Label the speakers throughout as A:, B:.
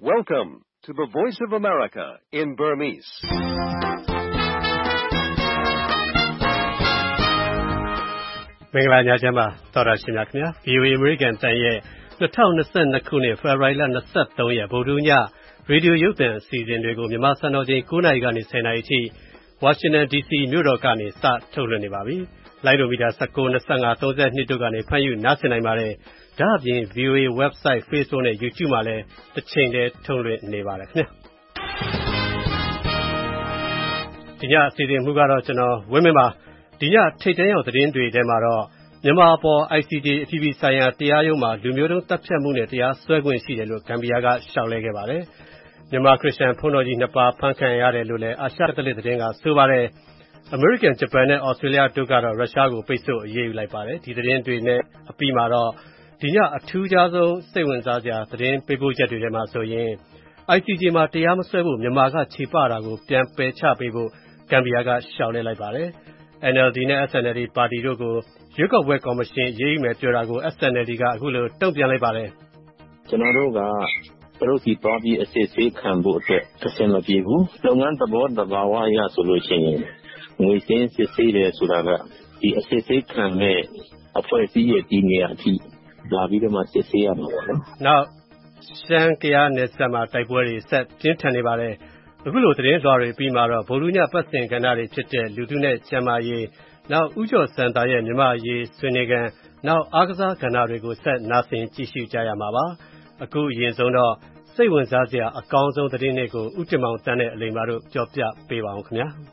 A: Welcome to the Voice of America in Burmese. ။
B: မင်္ဂလာညချမ်းပါသောတာရှင်များခင်ဗျာ VOA American တန်ရဲ့2022ခုနှစ်ဖေဖော်ဝါရီလ23ရက်ဗုဒ္ဓဟူးညရေဒီယိုရုပ်သံအစီအစဉ်တွေကိုမြန်မာစံတော်ချိန်9:00နာရီကနေ10:00နာရီအထိ Washington DC မြို့တော်ကနေစထုတ်လွှင့်နေပါပြီ။လိုင်းဒိုမီတာ19, 25, 32တို့ကနေဖမ်းယူနားဆင်နိုင်ပါတယ်။ဒါ့အပြင် VOA website, Facebook နဲ့ YouTube မှာလည်းတစ်ချိန်တည်းထုတ်လွှင့်နေပါတယ်ခင်ဗျာ။ဒီညအစီအစဉ်မှုကတော့ကျွန်တော်ဝင်းမင်းပါ။ဒီညထိပ်တန်းရောက်သတင်းတွေထဲမှာတော့မြန်မာအပေါ် ICJ အပြည်ပြည်ဆိုင်ရာတရားရုံးမှာလူမျိုးတုံးတပ်ဖြတ်မှုနဲ့တရားစွဲခွင့်ရှိတယ်လို့ဂမ်ဘီယာကလျှောက်လဲခဲ့ပါတယ်။မြန်မာခရစ်ယာန်ဘုန်းတော်ကြီး2ပါးဖမ်းခံရတယ်လို့လည်းအာရှကက်သလစ်သတင်းကဆိုပါတယ်။ အမေရိကန်၊ဂျပန်နဲ့ဩစတြေးလျတို့ကတော့ရုရှားကိုပိတ်ဆို့အရေးယူလိုက်ပါတယ်။ဒီသတင်းတွေနဲ့အပြီးမှာတော့ဒီညအထူးခြားဆုံးစိတ်ဝင်စားစရာသတင်းပေးပို့ချက်တွေထဲမှာဆိုရင် ICJ မှာတရားမစွဲဖို့မြန်မာကခြေပတာကိုပြန်ပယ်ချပေးဖို့ဂမ်ဘီယာကလျှောက်လဲလိုက်ပါတယ်။ NLD နဲ့ SNLD ပါတီတို့ကိုရွေးကောက်ပွဲကော်မရှင်အရေးယူမယ်ပြောတာကို SNLD ကအခုလိုတုံ့ပြန်လိုက်ပါတယ်
C: ။ကျွန်တော်တို့ကသူတို့စီသွားပြီးအစစ်ဆေးခံဖို့အတွက်အဆင်မပြေဘူး။လုပ်ငန်းသဘောတဘာဝအရဆိုလို့ရှိရင်ငွေစင်းစစ်ဆေးတယ်ဆိုတာကဒီအစစ်ဆေးခံမဲ့အဖွဲ့အစည်းရဲ့ဒီနေရာအထိလာပြီးတော့မှစစ်ဆေးရမှာပေါ့နော်
B: ။နောက်ရှမ်းကယားနယ်စပ်မှာတိုက်ပွဲတွေဆက်ပြင်းထန်နေပါတယ်။အခုလိုသတင်းတော်တွေပြီးမှာတော့ဗိုလ်လူညပတ်စင်ကဏ္ဍတွေဖြစ်တဲ့လူထုနဲ့ကျန်းမာရေးနောက်ဦးကျော်စံတာရဲ့မြန်မာရေးဆွေးနွေးခန်းနောက်အားကစားကဏ္ဍတွေကိုဆက်နားဆင်ကြည့်ရှုကြရမှာပါ။အခုအရင်ဆုံးတော့စိတ်ဝင်စားစရာအကောင်းဆုံးသတင်းတွေကိုဦးတင်မောင်တန်းနဲ့အလိမ္မာတို့ပြောပြပေးပါအောင်ခင်ဗျာ။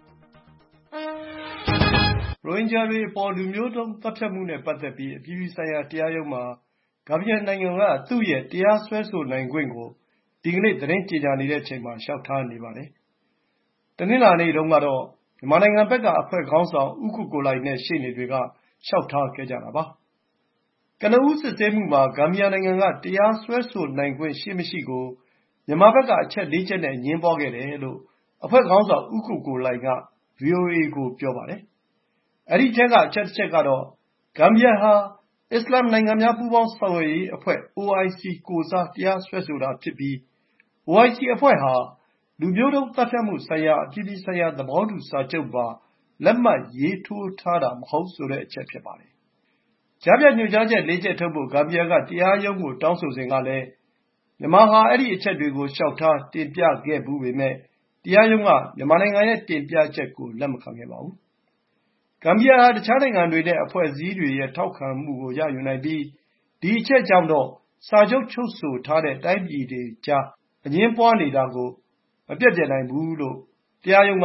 D: ရိုဟင်ဂျာတွေအပေါ်လူမျိုးတုံးသတ်ဖြတ်မှုနဲ့ပတ်သက်ပြီးအပြည်ပြည်ဆိုင်ရာတရားရုံးမှာဂမ်ဘီယာနိုင်ငံကသူ့ရဲ့တရားစွဲဆိုနိုင်ခွင့်ကိုဒီကနေ့သတင်းကြေညာနေတဲ့အချိန်မှာလျှောက်ထားနေပါတယ်။တနင်္လာနေ့တုန်းကတော့မြန်မာနိုင်ငံဘက်ကအဖွဲ့ခေါင်းဆောင်ဦးကိုကိုလှိုင်နဲ့ရှေ့နေတွေကလျှောက်ထားခဲ့ကြတာပါ။ကနဦးစစ်ဆေးမှုမှာဂမ်ဘီယာနိုင်ငံကတရားစွဲဆိုနိုင်ခွင့်ရှိမရှိကိုမြန်မာဘက်ကအချက်4ချက်နဲ့ငြင်းသွားခဲ့တယ်လို့အဖွဲ့ခေါင်းဆောင်ဦးကိုကိုလှိုင်က VOA ကိုပြောပါတယ်။အဲဒီထဲကအချက်တစ်ချက်ကတော့ဂမ်ဘီယာဟာအစ္စလာမ်နိုင်ငံများပူးပေါင်းဆောင်ရွက်ရေးအဖွဲ့ OIC ကိုယ်စားတရားစွဲဆိုတာဖြစ်ပြီး OIC အဖွဲ့ဟာလူမျိုးတုံးသတ်ဖြတ်မှုဆိုင်ရာအပြည်ပြည်ဆိုင်ရာသဘောတူစာချုပ်ပါလက်မှတ်ရေးထိုးထားတာမဟုတ်ဆိုတဲ့အချက်ဖြစ်ပါတယ်။ကြားဖြတ်ညွှန်ကြားချက်4ချက်ထုတ်ဖို့ဂမ်ဘီယာကတရားရုံးကိုတောင်းဆိုစဉ်ကလည်းမြန်မာဟာအဲဒီအချက်တွေကိုလျှောက်ထားတင်ပြခဲ့ဖူးပေမယ့်တရားရုံးကမြန်မာနိုင်ငံရဲ့တင်ပြချက်ကိုလက်မခံခဲ့ပါဘူး။ဂမ်ဘီယာဟာတခြားနိုင်ငံတွေနဲ့အဖွဲ့အစည်းတွေရဲ့ထောက်ခံမှုကိုရယူနိုင်ပြီးဒီအချက်ကြောင့်တော့စာချုပ်ချုပ်ဆိုထားတဲ့တိုင်းပြည်တွေကြားအငြင်းပွားနေတာကိုမပျက်ပြယ်နိုင်ဘူးလို့တရားရုံးက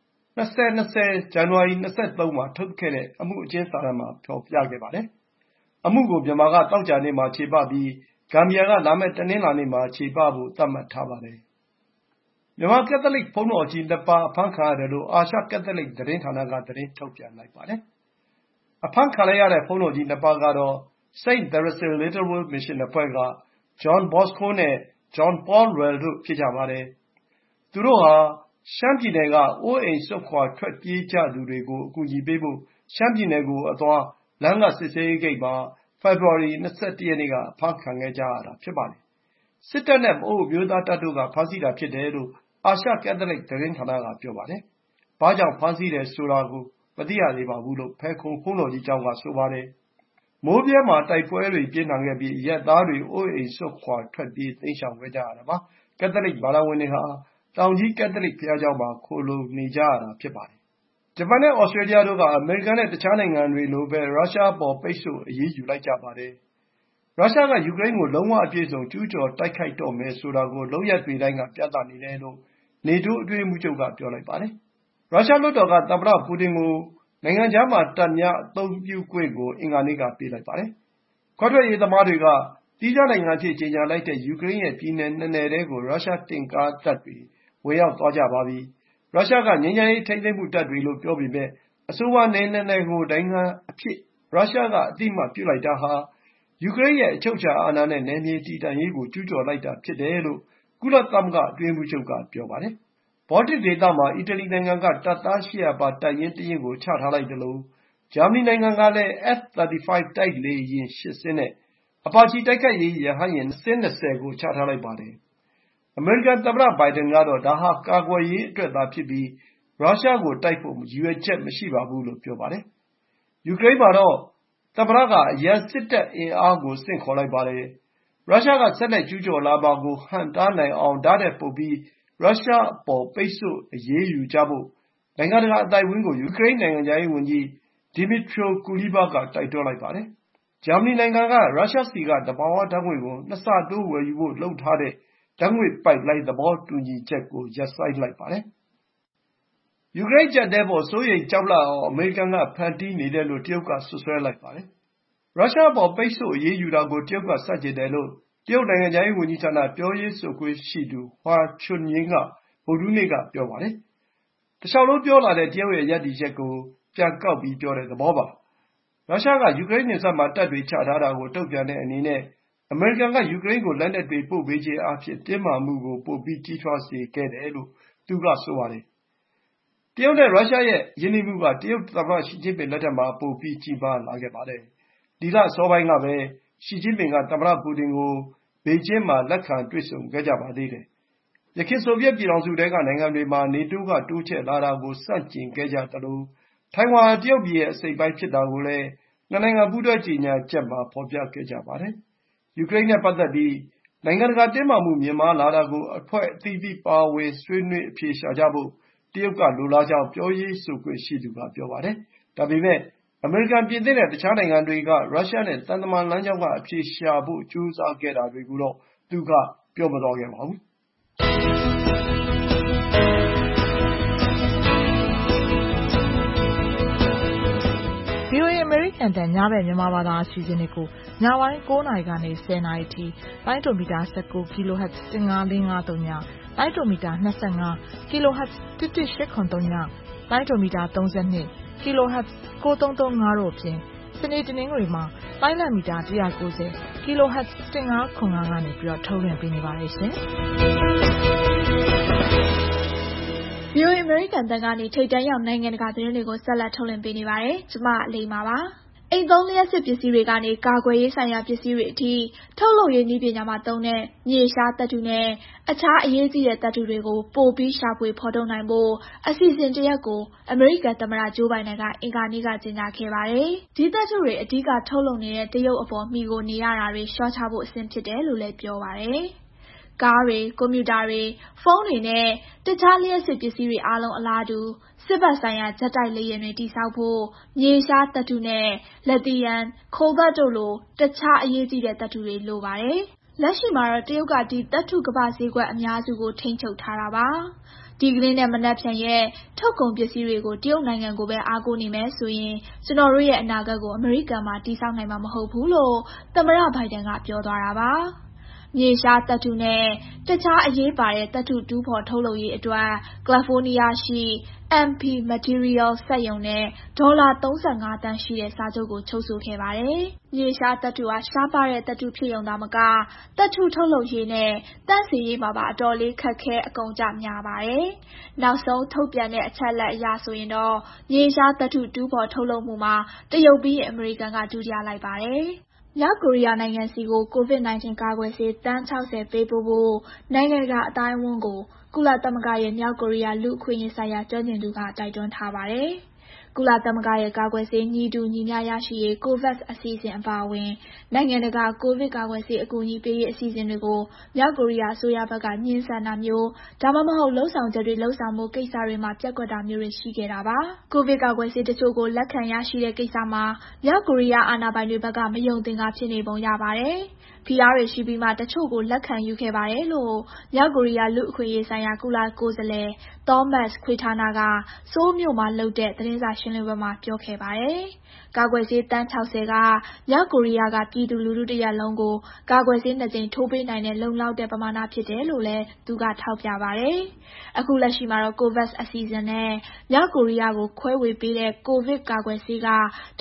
D: 2020ဇန်နဝါရီ23မှာထုတ်ခဲ့တဲ့အမှုအကျဉ်းစာတမ်းမှာဖော်ပြခဲ့ပါတယ်။အမှုကိုမြန်မာကသောကြာနေ့မှာချေပပြီးဂမ်ဘီယာကလာမယ့်တနင်္လာနေ့မှာချေပဖို့သတ်မှတ်ထားပါတယ်။မြန်မာကက်သလစ်ဘုန်းတော်ကြီး2ပါးအဖမ်းခံရတယ်လို့အာရှကက်သလစ်သတင်းဌာနကသတင်းထုတ်ပြန်လိုက်ပါတယ်။အဖမ်းခံလိုက်ရတဲ့ဘုန်းတော်ကြီး2ပါးကတော့ St. Therese Littlewood Mission အဖွဲ့က John Bosco နဲ့ John Paul Lwel တို့ဖြစ်ကြပါတယ်။သူတို့ဟာရှမ်းပြည်နယ်ကအိုးအိမ်စွန့်ခွာထွက်ပြေးကြသူတွေကိုအကူအညီပေးဖို့ရှမ်းပြည်နယ်ကိုအသွားလမ်းကစစ်ဆေးရေးဂိတ်မှာဖေဖော်ဝါရီ21ရက်နေ့ကအဖမ်းခံခဲ့ကြရတာဖြစ်ပါတယ်။စစ်တပ်နဲ့ပအိုဝ်းအမျိုးသားတပ်တို့ကဖမ်းဆီးတာဖြစ်တယ်လို့အာရှကက်သလစ်သတင်းဌာနကပြောပါတယ်။ဘာကြောင့်ဖမ်းဆီးတယ်ဆိုတာကိုမသိရသေးပါဘူးလို့ဖဲခုံဘုန်းတော်ကြီးကျောင်းကဆိုပါတယ်။မိုးဗြဲမှာတိုက်ပွဲတွေပြင်းထန်ခဲ့ပြီးအရပ်သားတွေအိုးအိမ်စွန့်ခွာထွက်ပြေးတိမ်းရှောင်ခဲ့ကြရတာပါ။ကက်သလစ်ဘာသာဝင်တွေဟာတောင်ကြီးကက်သလစ်ဘုရားကျောင်းမှာခိုလှုံနေကြရတာဖြစ်ပါတယ်။ဂျပန်နဲ့ဩစတြေးလျတို့ကအမေရိကန်နဲ့တခြားနိုင်ငံတွေလိုပဲရုရှားအပေါ်ပိတ်ဆို့အရေးယူလိုက်ကြပါတယ်။ရုရှားကယူကရိန်းကိုလုံးဝအပြည့်အစုံကျူးကျော်တိုက်ခိုက်တော့မယ်ဆိုတာကိုလုပ်ရပ်တွေတိုင်းကပြသနေတယ်လို့နေတိုးအတွင်းရေးမှူးချုပ်ကပြောလိုက်ပါတယ်။ရုရှားလွှတ်တော်ကသမ္မတပူတင်ကိုနိုင်ငံခြားမှာတပ်များအသုံးပြုခွင့်ကိုအင်္ဂါနေ့ကပေးလိုက်ပါတယ်။ခွဲထွက်ရေးသမားတွေကသီးခြားနိုင်ငံအဖြစ်ကြေညာလိုက်တဲ့ယူကရိန်းရဲ့ပြည်နယ်2နယ်ထဲကိုရုရှားတင့်ကားတပ်တွေဝင်ရောက်သွားကြပါပြီ။ရုရှားကငြိမ်းချမ်းရေးထိန်းသိမ်းမှုတပ်တွေလို့ပြောပေမယ့်အဆိုပါနယ်2နယ်ကိုနိုင်ငံအဖြစ်ရုရှားကအသိအမှတ်ပြုလိုက်တာဟာယူကရိန်းရဲ့အချုပ်အခြာအာဏာနဲ့နယ်မြေတည်တံ့ရေးကိုကျူးကျော်လိုက်တာဖြစ်တယ်လို့ကုလသမဂ္ဂအတွင်းရေးမှူးချုပ်ကပြောပါတယ်။ဘောလတစ်ဒေသမှာအီတလီနိုင်ငံကတပ်သား800ပါတပ်ရင်းတစ်ရင်းကိုချထားလိုက်သလိုဂျာမနီနိုင်ငံကလည်း F-35 တိုက်လေယာဉ်8စင်းနဲ့အပါချီတိုက်ခိုက်ရေးရဟတ်ယာဉ်အစင်း20ကိုချထားလိုက်ပါတယ်အမေရိကန်သမ္မတဘိုင်ဒန်ကတော့ဒါဟာကာကွယ်ရေးအတွက်သာဖြစ်ပြီးရုရှားကိုတိုက်ဖို့ရည်ရွယ်ချက်မရှိပါဘူးလို့ပြောပါတယ်။ယူကရိန်းမှာတော့သမ္မတကအရန်စစ်တပ်အင်အားကိုဆင့်ခေါ်လိုက်ပါတယ်။ရုရှားကဆက်လက်ကျူးကျော်လာမှာကိုဟန့်တားနိုင်အောင်ဒါ့ထက်ပိုပြီးရုရှားအပေါ်ပိတ်ဆို့အရေးယူကြဖို့နိုင်ငံတကာအသိုက်အဝန်းကိုယူကရိန်းနိုင်ငံခြားရေးဝန်ကြီး Dmytro Kuleba ကတိုက်တွန်းလိုက်ပါတယ်။ဂျာမနီနိုင်ငံကရုရှားဆီကသဘာဝဓာတ်ငွေ့ကို2 ဆတိုးဝယ်ယူဖို့လုပ်ထားတဲ့ဓာတ်ငွေ့ပိုက်လိုင်းသဘောတူညီချက်ကိုရပ်ဆိုင်းလိုက်ပါတယ်။ယူကရိန်းအကျပ်အတည်းအပေါ်စိုးရိမ်ကြောက်လန့်အောင်အမေရိကန်ကဖန်တီးနေတယ်လို့တရုတ်ကစွပ်စွဲလိုက်ပါတယ်။ရုရှားအပေါ်ပိတ်ဆို့အရေးယူတာကိုတရုတ်ကဆန့်ကျင်တယ်လို့တရုတ်နိုင်ငံခြားရေးဝန်ကြီးဌာနပြောရေးဆိုခွင့်ရှိသူ Hua Chunying ကဗုဒ္ဓဟူးနေ့ကပြောပါတယ်။တလျှောက်လုံးပြောလာတဲ့တရုတ်ရဲ့ရပ်တည်ချက်ကိုပြန်ကောက်ပြီးပြောတဲ့သဘောပါ။ရုရှားကယူကရိန်းနယ်စပ်မှာတပ်တွေချထားတာကိုတုံ့ပြန်တဲ့အနေနဲ့အမေရိကန်ကယူကရိန်းကိုလက်နက်တွေပို့ပေးခြင်းအားဖြင့်တင်းမာမှုကိုပိုပြီးကြီးထွားစေခဲ့တယ်လို့သူကဆိုပါတယ်။တရုတ်နဲ့ရုရှားရဲ့ရင်းနှီးမှုကတရုတ်သမ္မတရှီကျင်းပင်လက်ထက်မှာပိုပြီးကြီးမားလာခဲ့ပါတယ်။ဒီလအစောပိုင်းကပဲရှီကျင်းပင်ကသမ္မတပူတင်ကိုဘေကျင်းမှာလက်ခံတွေ့ဆုံခဲ့ကြပါသေးတယ်။ယခင်ဆိုဗီယက်ပြည်ထောင်စုထဲကနိုင်ငံတွေမှာနေတိုးကတိုးချဲ့လာတာကိုဆန့်ကျင်ခဲ့ကြသလိုထိုင်ဝမ်ဟာတရုတ်ပြည်ရဲ့အစိတ်အပိုင်းဖြစ်တာကိုလည်းနှစ်နိုင်ငံပူးတွဲကြေညာချက်မှာဖော်ပြခဲ့ကြပါတယ်။ယူကရိန်းနဲ့ပတ်သက်ပြီးနိုင်ငံတကာတင်းမာမှုမြင့်မားလာတာကိုအဖွဲ့အသီးသီးပါဝင်ဆွေးနွေးအဖြေရှာကြဖို့တရုတ်ကလိုလားကြောင်းပြောရေးဆိုခွင့်ရှိသူကပြောပါတယ်။ဒါပေမဲ့အမေရိကန်ပြင်သစ်နဲ့တခြားနိုင်ငံတွေကရုရှားနဲ့သံတမန်လမ်းကြောင်းကအဖြေရှာဖို့ကြိုးစားခဲ့တာတွေကိုတော့သူကပြောမသွားခဲ့ပါဘူး။
E: VOA အမေရိကန်တန်ညဘက်မြန်မာဘာသာအစီအစဉ်တွေကိုညပိုင်း9 နာရီကနေ10 နာရီထိလိုင်းဒိုမီတာ19 kHz 15553ညလိုင်းဒိုမီတာ25 kHz 11883ညလိုင်းဒိုမီတာ32 kHz 9335တို့ဖြင့်စနေတနင်္ဂနွေမှာလိုင်းလံမီတာ190 kHz 1505ကနေပြီးတော့ထုတ်လွှင့်ပေးနေပါတယ်ရှင်။
F: VOA အမေရိကန်တန်ကနေထိပ်တန်းရောက်နိုင်ငံတကာသတင်းတွေကိုဆက်လက်ထုတ်လွှင့်ပေးနေပါတယ်။ကျွန်မအလိမ္မာပါ။အိမ်သုံးလျှပ်စစ်ပစ္စည်းတွေကနေကာကွယ်ရေးဆိုင်ရာပစ္စည်းတွေအထိထုတ်လုပ်ရေးနည်းပညာမှာသုံးတဲ့မြေရှားသတ္တုနဲ့အခြားအရေးကြီးတဲ့သတ္တုတွေကိုပိုပြီးရှာဖွေဖော်ထုတ်နိုင်ဖို့အစီအစဉ်တစ်ရပ်ကိုအမေရိကန်သမ္မတဂျိုးဘိုင်ဒန်ကအင်္ဂါနေ့ကကြေညာခဲ့ပါတယ်။ဒီသတ္တုတွေအဓိကထုတ်လုပ်နေတဲ့တရုတ်အပေါ်မှီခိုနေရတာတွေလျှော့ချဖို့အဆင့်ဖြစ်တယ်လို့လည်းပြောပါတယ်။ကားတွေ၊ကွန်ပျူတာတွေ၊ဖုန်းတွေနဲ့တခြားလျှပ်စစ်ပစ္စည်းတွေအားလုံးအလားတူစစ်ဘက်ဆိုင်ရာဂျက်တိုက်လေယာဉ်တွေတည်ဆောက်ဖို့မြေရှားသတ္တုနဲ့လက်သီယမ်၊ခိုဘတ်တို့လိုတခြားအရေးကြီးတဲ့သတ္တုတွေလိုပါတယ်။လက်ရှိမှာတော့တရုတ်ကဒီသတ္တုကမ္ဘာ့ဈေးကွက်အများစုကိုထိန်းချုပ်ထားတာပါ။ဒီကနေ့နဲ့မနက်ဖြန်ရဲ့ထုတ်ကုန်ပစ္စည်းတွေကိုတရုတ်နိုင်ငံကိုပဲအားကိုးနေမယ်ဆိုရင်ကျွန်တော်တို့ရဲ့အနာဂတ်ကိုအမေရိကန်မှာတည်ဆောက်နိုင်မှာမဟုတ်ဘူးလို့သမ္မတဘိုင်ဒန်ကပြောသွားတာပါ။မြေရှားသတ္တုနဲ့တခြားအရေးပါတဲ့သတ္တုတူးဖော်ထုတ်လုပ်ရေးအတွက်ကယ်လီဖိုးနီးယားရှိ MP Materials စက်ရုံနဲ့ဒေါ်လာ35သန်းရှိတဲ့စာချုပ်ကိုချုပ်ဆိုခဲ့ပါတယ်။မြေရှားသတ္တုဟာရှားပါးတဲ့သတ္တုဖြစ်ရုံသာမကသတ္တုထုတ်လုပ်ရေးနဲ့သန့်စင်ရေးမှာပါအတော်လေးခက်ခဲအကုန်အကျများပါတယ်။နောက်ဆုံးထုတ်ပြန်တဲ့အချက်အလက်အရဆိုရင်တော့မြေရှားသတ္တုတူးဖော်ထုတ်လုပ်မှုမှာတရုတ်ပြီးရင်အမေရိကန်ကဒုတိယလိုက်ပါတယ်။မြောက်ကိုရီးယားနိုင်ငံစီကို COVID-19 ကာကွယ်ဆေးသန်း60ပေးပို့ဖို့နိုင်ငံတကာအသိုင်းအဝန်းကိုကုလသမဂ္ဂရဲ့မြောက်ကိုရီးယားလူ့အခွင့်အရေးဆိုင်ရာကျွမ်းကျင်သူကတိုက်တွန်းထားပါတယ်။ကုလသမဂ္ဂရဲ့ကာကွယ်ဆေးညီတူညီမျှရရှိရေး COVAX အစီအစဉ်အပါအဝင်နိုင်ငံတကာကိုဗစ်ကာကွယ်ဆေးအကူအညီပေးရေးအစီအစဉ်တွေကိုမြောက်ကိုရီးယားအစိုးရဘက်ကညှင်းဆန်တာမျိုးဒါမှမဟုတ်လှုံ့ဆော်ချက်တွေလှုံ့ဆော်မှုကိစ္စတွေမှာပျက်ကွက်တာမျိုးတွေရှိခဲ့တာပါ။ကိုဗစ်ကာကွယ်ဆေးတချို့ကိုလက်ခံရရှိတဲ့ကိစ္စမှာမြောက်ကိုရီးယားအာဏာပိုင်တွေဘက်ကမယုံသင်္ကာဖြစ်နေပုံရပါတယ်။ဖိအားတွေရှိပြီးမှတချို့ကိုလက်ခံယူခဲ့ပါတယ်လို့မြောက်ကိုရီးယားလူ့အခွင့်အရေးဆိုင်ရာကုလကိုယ်စားလှယ်သောမတ်ခွေထာနာကဆိုးလ်မြို့မှာလုပ်တဲ့သတင်းစာရှင်းလင်းပွဲမှာပြောခဲ့ပါတယ်။ကာကွယ်ဆေးသန်း60ကမြောက်ကိုရီးယားကပြည်သူလူထုတစ်ရပ်လုံးကိုကာကွယ်ဆေး2ကြိမ်ထိုးပေးနိုင်တဲ့လုံလောက်တဲ့ပမာဏဖြစ်တယ်လို့လည်းသူကထောက်ပြပါတယ်။အခုလက်ရှိမှာတော့ COVAX အစီအစဉ်နဲ့မြောက်ကိုရီးယားကိုခွဲဝေပေးတဲ့ကိုဗစ်ကာကွယ်ဆေးက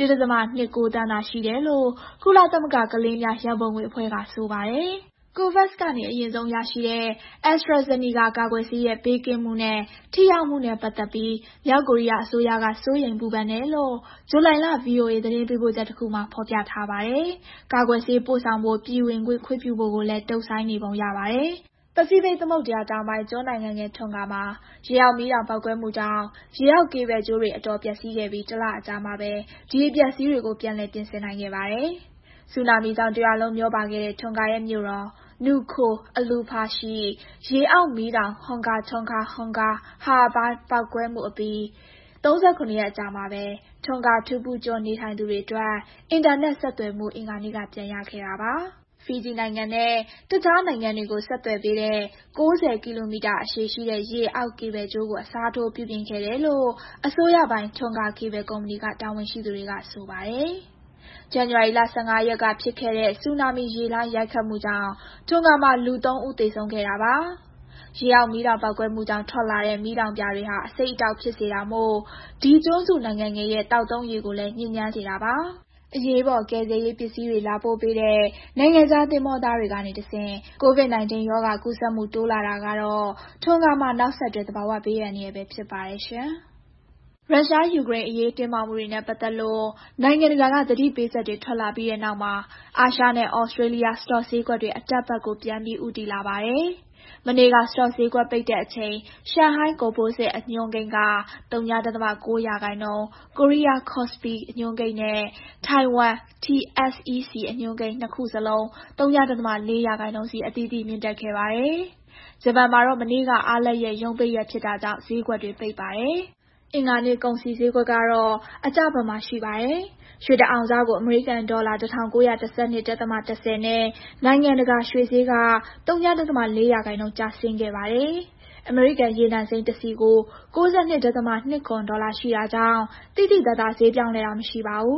F: 1.29 သန်းသာရှိတယ်လို့ကုလသမဂ္ဂကလေးများရန်ပုံငွေအဖွဲ့ကဆိုပါတယ်။ COVAX ကနေအရင်ဆုံးရရှိတဲ့ AstraZeneca ကာကွယ်ဆေးရဲ့ဘေးကင်းမှုနဲ့ထိရောက်မှုနဲ့ပတ်သက်ပြီးမြောက်ကိုရီးယားအစိုးရကစိုးရိမ်ပူပန်တယ်လို့ဇူလိုင်လ VOA သတင်းပေးပို့ချက်တစ်ခုမှာဖော်ပြထားပါတယ်။ကာကွယ်ဆေးပို့ဆောင်ဖို့ပြည်ဝင်ခွင့်ခွင့်ပြုဖို့ကိုလည်းတုံ့ဆိုင်းနေပုံရပါတယ်။ပစိဖိတ်သမုဒ္ဒရာတောင်ပိုင်းကျွန်းနိုင်ငံငယ်ထွန်ဂါမှာရေအောက်မီးတောင်ပေါက်ကွဲမှုကြောင့်ရေအောက်ကေဘယ်ကြိုးတွေအတော်ပျက်စီးခဲ့ပြီးတစ်လအကြာမှာပဲဒီအပျက်စီးတွေကိုပြန်လည်ပြင်ဆင်နိုင်ခဲ့ပါတယ်။ဆူနာမီကြောင့်တစ်ရွာလုံးမျောပါခဲ့တဲ့ထွန်ဂါရဲ့မြို့တော်နူခိုအလူဖာရှိရေအောက်မီးတောင်ဟွန်ဂါချုံခါဟွန်ဂါဟာဘာပေါက်ကွဲမှုအပြီး39 ရက်အကြာမှာပဲထွန်ဂါထူပူကျွန်းနေထိုင်သူတွေအတွက်အင်တာနက်ဆက်သွယ်မှုအင်္ဂါနေ့ကပြန်ရခဲ့တာပါ။ဖီဂျီနိုင်ငံနဲ့တခြားနိုင်ငံတွေကိုဆက်သွယ်ပေးတဲ့90 ကီလိုမီတာအရှည်ရှိတဲ့ရေအောက်ကေဘယ်ကြိုးကိုအစားထိုးပြုပြင်ခဲ့တယ်လို့အစိုးရပိုင်ထွန်ဂါကေဘယ်ကုမ္ပဏီကတာဝန်ရှိသူတွေကဆိုပါတယ်။ဇန်နဝါရီလ15 ရက်ကဖြစ်ခဲ့တဲ့ဆူနာမီရေလှိုင်းရိုက်ခတ်မှုကြောင့်ထွန်ဂါမှာလူ3 ဦးသေဆုံးခဲ့တာပါ။ရေအောက်မီးတောင်ပေါက်ကွဲမှုကြောင့်ထွက်လာတဲ့မီးတောင်ပြတွေဟာအဆိပ်အတောက်ဖြစ်စေတာမို့ဒီကျွန်းစုနိုင်ငံငယ်ရဲ့တောက်သုံးရေကိုလည်းညစ်ညမ်းစေတာပါ။အရေးပေါ်ကယ်ဆယ်ရေးပစ္စည်းတွေလာပို့ပေးတဲ့နိုင်ငံခြားသင်္ဘောသားတွေကနေတဆင့် COVID-19 ရောဂါကူးစက်မှုတိုးလာတာကတော့ထွန်ဂါမှာနောက်ဆက်တွဲသဘာဝဘေးအန္တရာယ်ပဲဖြစ်ပါတယ်ရှင်။ရုရှားယူကရိန်းအရေးတင်းမာမှုတွေနဲ့ပတ်သက်လို့နိုင်ငံတကာကသတိပေးချက်တွေထွက်လာပြီးတဲ့နောက်မှာအာရှနဲ့ဩစတြေးလျစတော့ဈေးကွက်တွေအတက်ဘက်ကိုပြန်ပြီးဦးတည်လာပါတယ်။မနေ့ကစတော့ဈေးကွက်ပိတ်တဲ့အချိန်ရှန်ဟိုင်းကိုပိုးစစ်အညွှန်းကိန်းက 0.9%, ကိုရီးယားကော့စပီအညွှန်းကိန်းနဲ့ထိုင်ဝမ် TSEC အညွှန်းကိန်းနှစ်ခုစလုံး 0.4% စီအသီးသီးမြင့်တက်ခဲ့ပါတယ်။ဂျပန်မှာတော့မနေ့ကအားလပ်ရက်ရုံးပိတ်ရက်ဖြစ်တာကြောင့်ဈေးကွက်တွေပိတ်ပါတယ်။အင်္ဂါနေ့ကုန်စည်ဈေးကွက်ကတော့အကျဘက်မှာရှိပါတယ်။ရွှေတအောင်စကိုအမေရိကန်ဒေါ်လာ $1,912.10 နဲ့နိုင်ငံတကာရွှေဈေးက 0.4% ကျဆင်းခဲ့ပါတယ်။အမေရိကန်ရေနံစိမ်းတစ်စည်ကို$92.27 ရှိတာကြောင့်သိသိသာသာဈေးပြောင်းလဲတာမရှိပါဘူး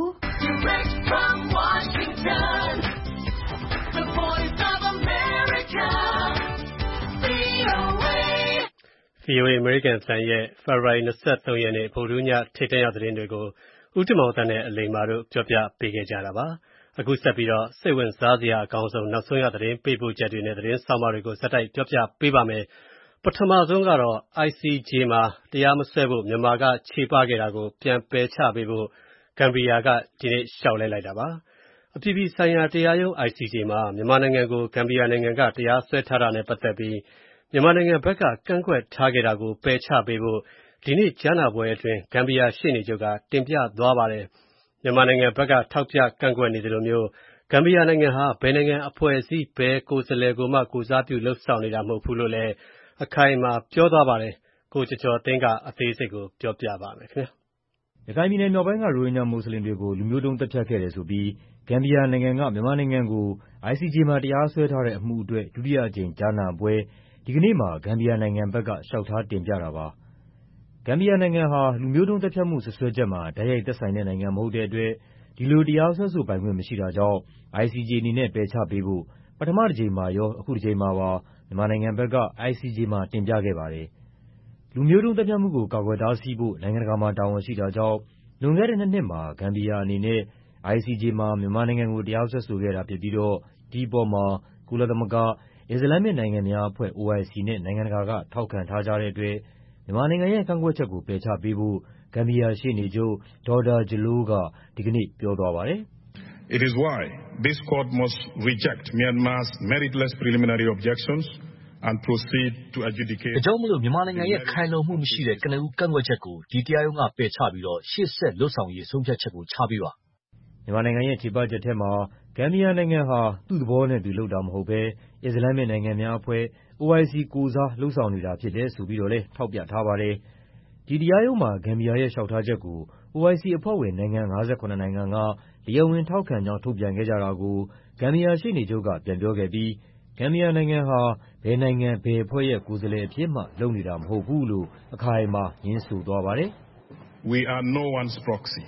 F: ။
B: VOA အမေရိကန်အသံရဲ့ဖေဖော်ဝါရီ 23 ရက်နေ့ဗုဒ္ဓဟူးညထိပ်တန်းရောက်သတင်းတွေကိုဦးတင်မောင်သန်းနဲ့အလိမ္မာတို့ပြောပြပေးခဲ့ကြတာပါ။အခုဆက်ပြီးတော့စိတ်ဝင်စားစရာအကောင်းဆုံးနောက်ဆုံးရသတင်းပေးပို့ချက်တွေနဲ့သတင်းဆောင်းပါးတွေကိုဆက်တိုက်ပြောပြပေးပါမယ်။ပထမဆုံးကတော့ ICJ မှာတရားမစွဲဖို့မြန်မာကခြေပခဲ့တာကိုပြန်ပယ်ချပေးဖို့ဂမ်ဘီယာကဒီနေ့လျှောက်လဲလိုက်တာပါ။အပြည်ပြည်ဆိုင်ရာတရားရုံး ICJ မှာမြန်မာနိုင်ငံကိုဂမ်ဘီယာနိုင်ငံကတရားစွဲထားတာနဲ့ပတ်သက်ပြီးမြန်မာနိုင်ငံဘက်ကကန့်ကွက်ထားခဲ့တာကိုပယ်ချပေးဖို့ဒီနေ့ကြားနာပွဲအတွင်းဂမ်ဘီယာရှေ့နေချုပ်ကတင်ပြသွားပါတယ်။မြန်မာနိုင်ငံဘက်ကထောက်ပြကန့်ကွက်နေသလိုမျိုးဂမ်ဘီယာနိုင်ငံဟာဘယ်နိုင်ငံအဖွဲ့အစည်းဘယ်ကိုယ်စားလှယ်ကိုမှကိုယ်စားပြုလုပ်ဆောင်နေတာမဟုတ်ဘူးလို့လည်းအခိုင်အမာပြောသွားပါတယ်။ကိုကျော်ကျော်သိန်းကအသေးစိတ်ကိုပြောပြပါမယ်ခင်ဗျာ
G: ။ရခိုင်ပြည်နယ်မြောက်ပိုင်းကရိုဟင်ဂျာမွတ်စလင်တွေကိုလူမျိုးတုံးသတ်ဖြတ်ခဲ့တယ်ဆိုပြီးဂမ်ဘီယာနိုင်ငံကမြန်မာနိုင်ငံကို ICJ မှာတရားစွဲထားတဲ့အမှုအတွက်ဒုတိယအကြိမ်ကြားနာပွဲဒီကနေ့မှာဂမ်ဘီယာနိုင်ငံဘက်ကလျှောက်ထားတင်ပြတာပါ။ဂမ်ဘီယာနိုင်ငံဟာလူမျိုးတုံးသတ်ဖြတ်မှုစွပ်စွဲချက်မှာတိုက်ရိုက်သက်ဆိုင်တဲ့နိုင်ငံမဟုတ်တဲ့အတွက်ဒီလိုတရားစွဲဆိုပိုင်ခွင့်မရှိတာကြောင့် ICJ အနေနဲ့ပယ်ချပေးဖို့ပထမတစ်ကြိမ်မှာရောအခုတစ်ကြိမ်မှာပါမြန်မာနိုင်ငံဘက်က ICJ မှာတင်ပြခဲ့ပါတယ်။လူမျိုးတုံးသတ်ဖြတ်မှုကိုကာကွယ်တားဆီးဖို့နိုင်ငံတကာမှာတာဝန်ရှိတာကြောင့်လွန်ခဲ့တဲ့2 နှစ်မှာဂမ်ဘီယာအနေနဲ့ ICJ မှာမြန်မာနိုင်ငံကိုတရားစွဲဆိုခဲ့တာဖြစ်ပြီးတော့ဒီအပေါ်မှာကုလသမဂ္ဂအစ္စလာမစ်နိုင်ငံများအဖွဲ့ OIC နဲ့နိုင်ငံတကာကထောက်ခံထားကြတဲ့အတွက်မြန်မာနိုင်ငံရဲ့ကန့်ကွက်ချက်ကိုပယ်ချပေးဖို့ဂမ်ဘီယာရှေ့နေချုပ်ဒေါ်ဒါဂျလိုးကဒီကနေ့ပြောသွားပါတယ်။
H: It is why this court must reject Myanmar's meritless preliminary objections and proceed to adjudicate
I: အကြောင်းမလို့မြန်မာနိုင်ငံရဲ့ခိုင်လုံမှုမရှိတဲ့ကနဦးကန့်ကွက်ချက်ကိုဒီတရားရုံးကပယ်ချပြီးတော့ရှေ့ဆက်လှုပ်ဆောင်ရေးဆုံးဖြတ်ချက်ကိုချပေးပါ
G: မြန်မာနိုင်ငံရဲ့ခြေပချက်ထဲမှာဂမ်ဘီယာနိုင်ငံဟာသူ့သဘောနဲ့သူလုပ်တာမဟုတ်ဘဲအစ္စလာမစ်နိုင်ငံများအဖွဲ့ OIC ကိုယ်စားလှုပ်ဆောင်နေတာဖြစ်တယ်ဆိုပြီးတော့လည်းထောက်ပြထားပါတယ်။ဒီတရားရုံးမှာဂမ်ဘီယာရဲ့လျှောက်ထားချက်ကို OIC အဖွဲ့ဝင်နိုင်ငံ58နိုင်ငံကတရားဝင်ထောက်ခံကြောင်းထုတ်ပြန်ခဲ့ကြတာကိုဂမ်ဘီယာရှေ့နေချုပ်ကပြန်ပြောခဲ့ပြီးဂမ်ဘီယာနိုင်ငံဟာဘယ်နိုင်ငံဘယ်အဖွဲ့ရဲ့ကိုယ်စားလှယ်အဖြစ်မှလုပ်နေတာမဟုတ်ဘူးလို့အခိုင်အမာငြင်းဆိုသွားပါတယ်
H: ။ We are no one's proxy.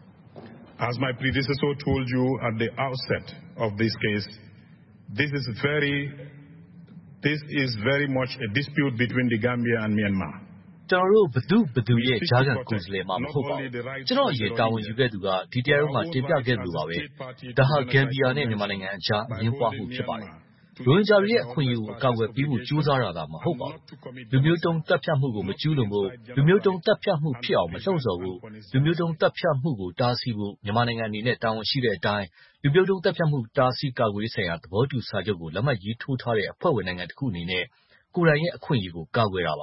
H: As my predecessor told you at the outset of this case, this is very much a dispute between the Gambia and Myanmar.
I: ကျွန်တော်တို့ဘသူရဲ့ကြားခံကိုယ်စားလှယ်မှမဟုတ်ပါဘူး။ကျွန်တော်အရင်တာဝန်ယူခဲ့သူကဒီတရားရုံးမှာတင်ပြခဲ့သလိုပါပဲ။ဒါဟာဂမ်ဘီယာနဲ့မြန်မာနိုင်ငံအကြားအငြင်းပွားမှုဖြစ်ပါတယ်ရိုဟင်ဂျာတွေရဲ့အခွင့်အရေးကိုအကာအကွယ်ပေးဖို့ကြိုးစားတာသာမဟုတ်ပါဘူးလူမျိုးတုံးတပ်ဖြတ်မှုကိုမကျူးလွန်ဖို့လူမျိုးတုံးတပ်ဖြတ်မှုဖြစ်အောင်မလှုံ့ဆော်ဖို့လူမျိုးတုံးတပ်ဖြတ်မှုကိုတားဆီးဖို့မြန်မာနိုင်ငံအနေနဲ့တာဝန်ရှိတဲ့အတိုင်းလူမျိုးတုံးတပ်ဖြတ်မှုတားဆီးကာကွယ်ရေးဆိုင်ရာသဘောတူစာချုပ်ကိုလက်မှတ်ရေးထိုးထားတဲ့အဖွဲ့ဝင်နိုင်ငံတစ်ခုအနေနဲ့ကိုယ်တိုင်ရဲ့အခွင့်အရေးကိုကာကွယ်တာပါ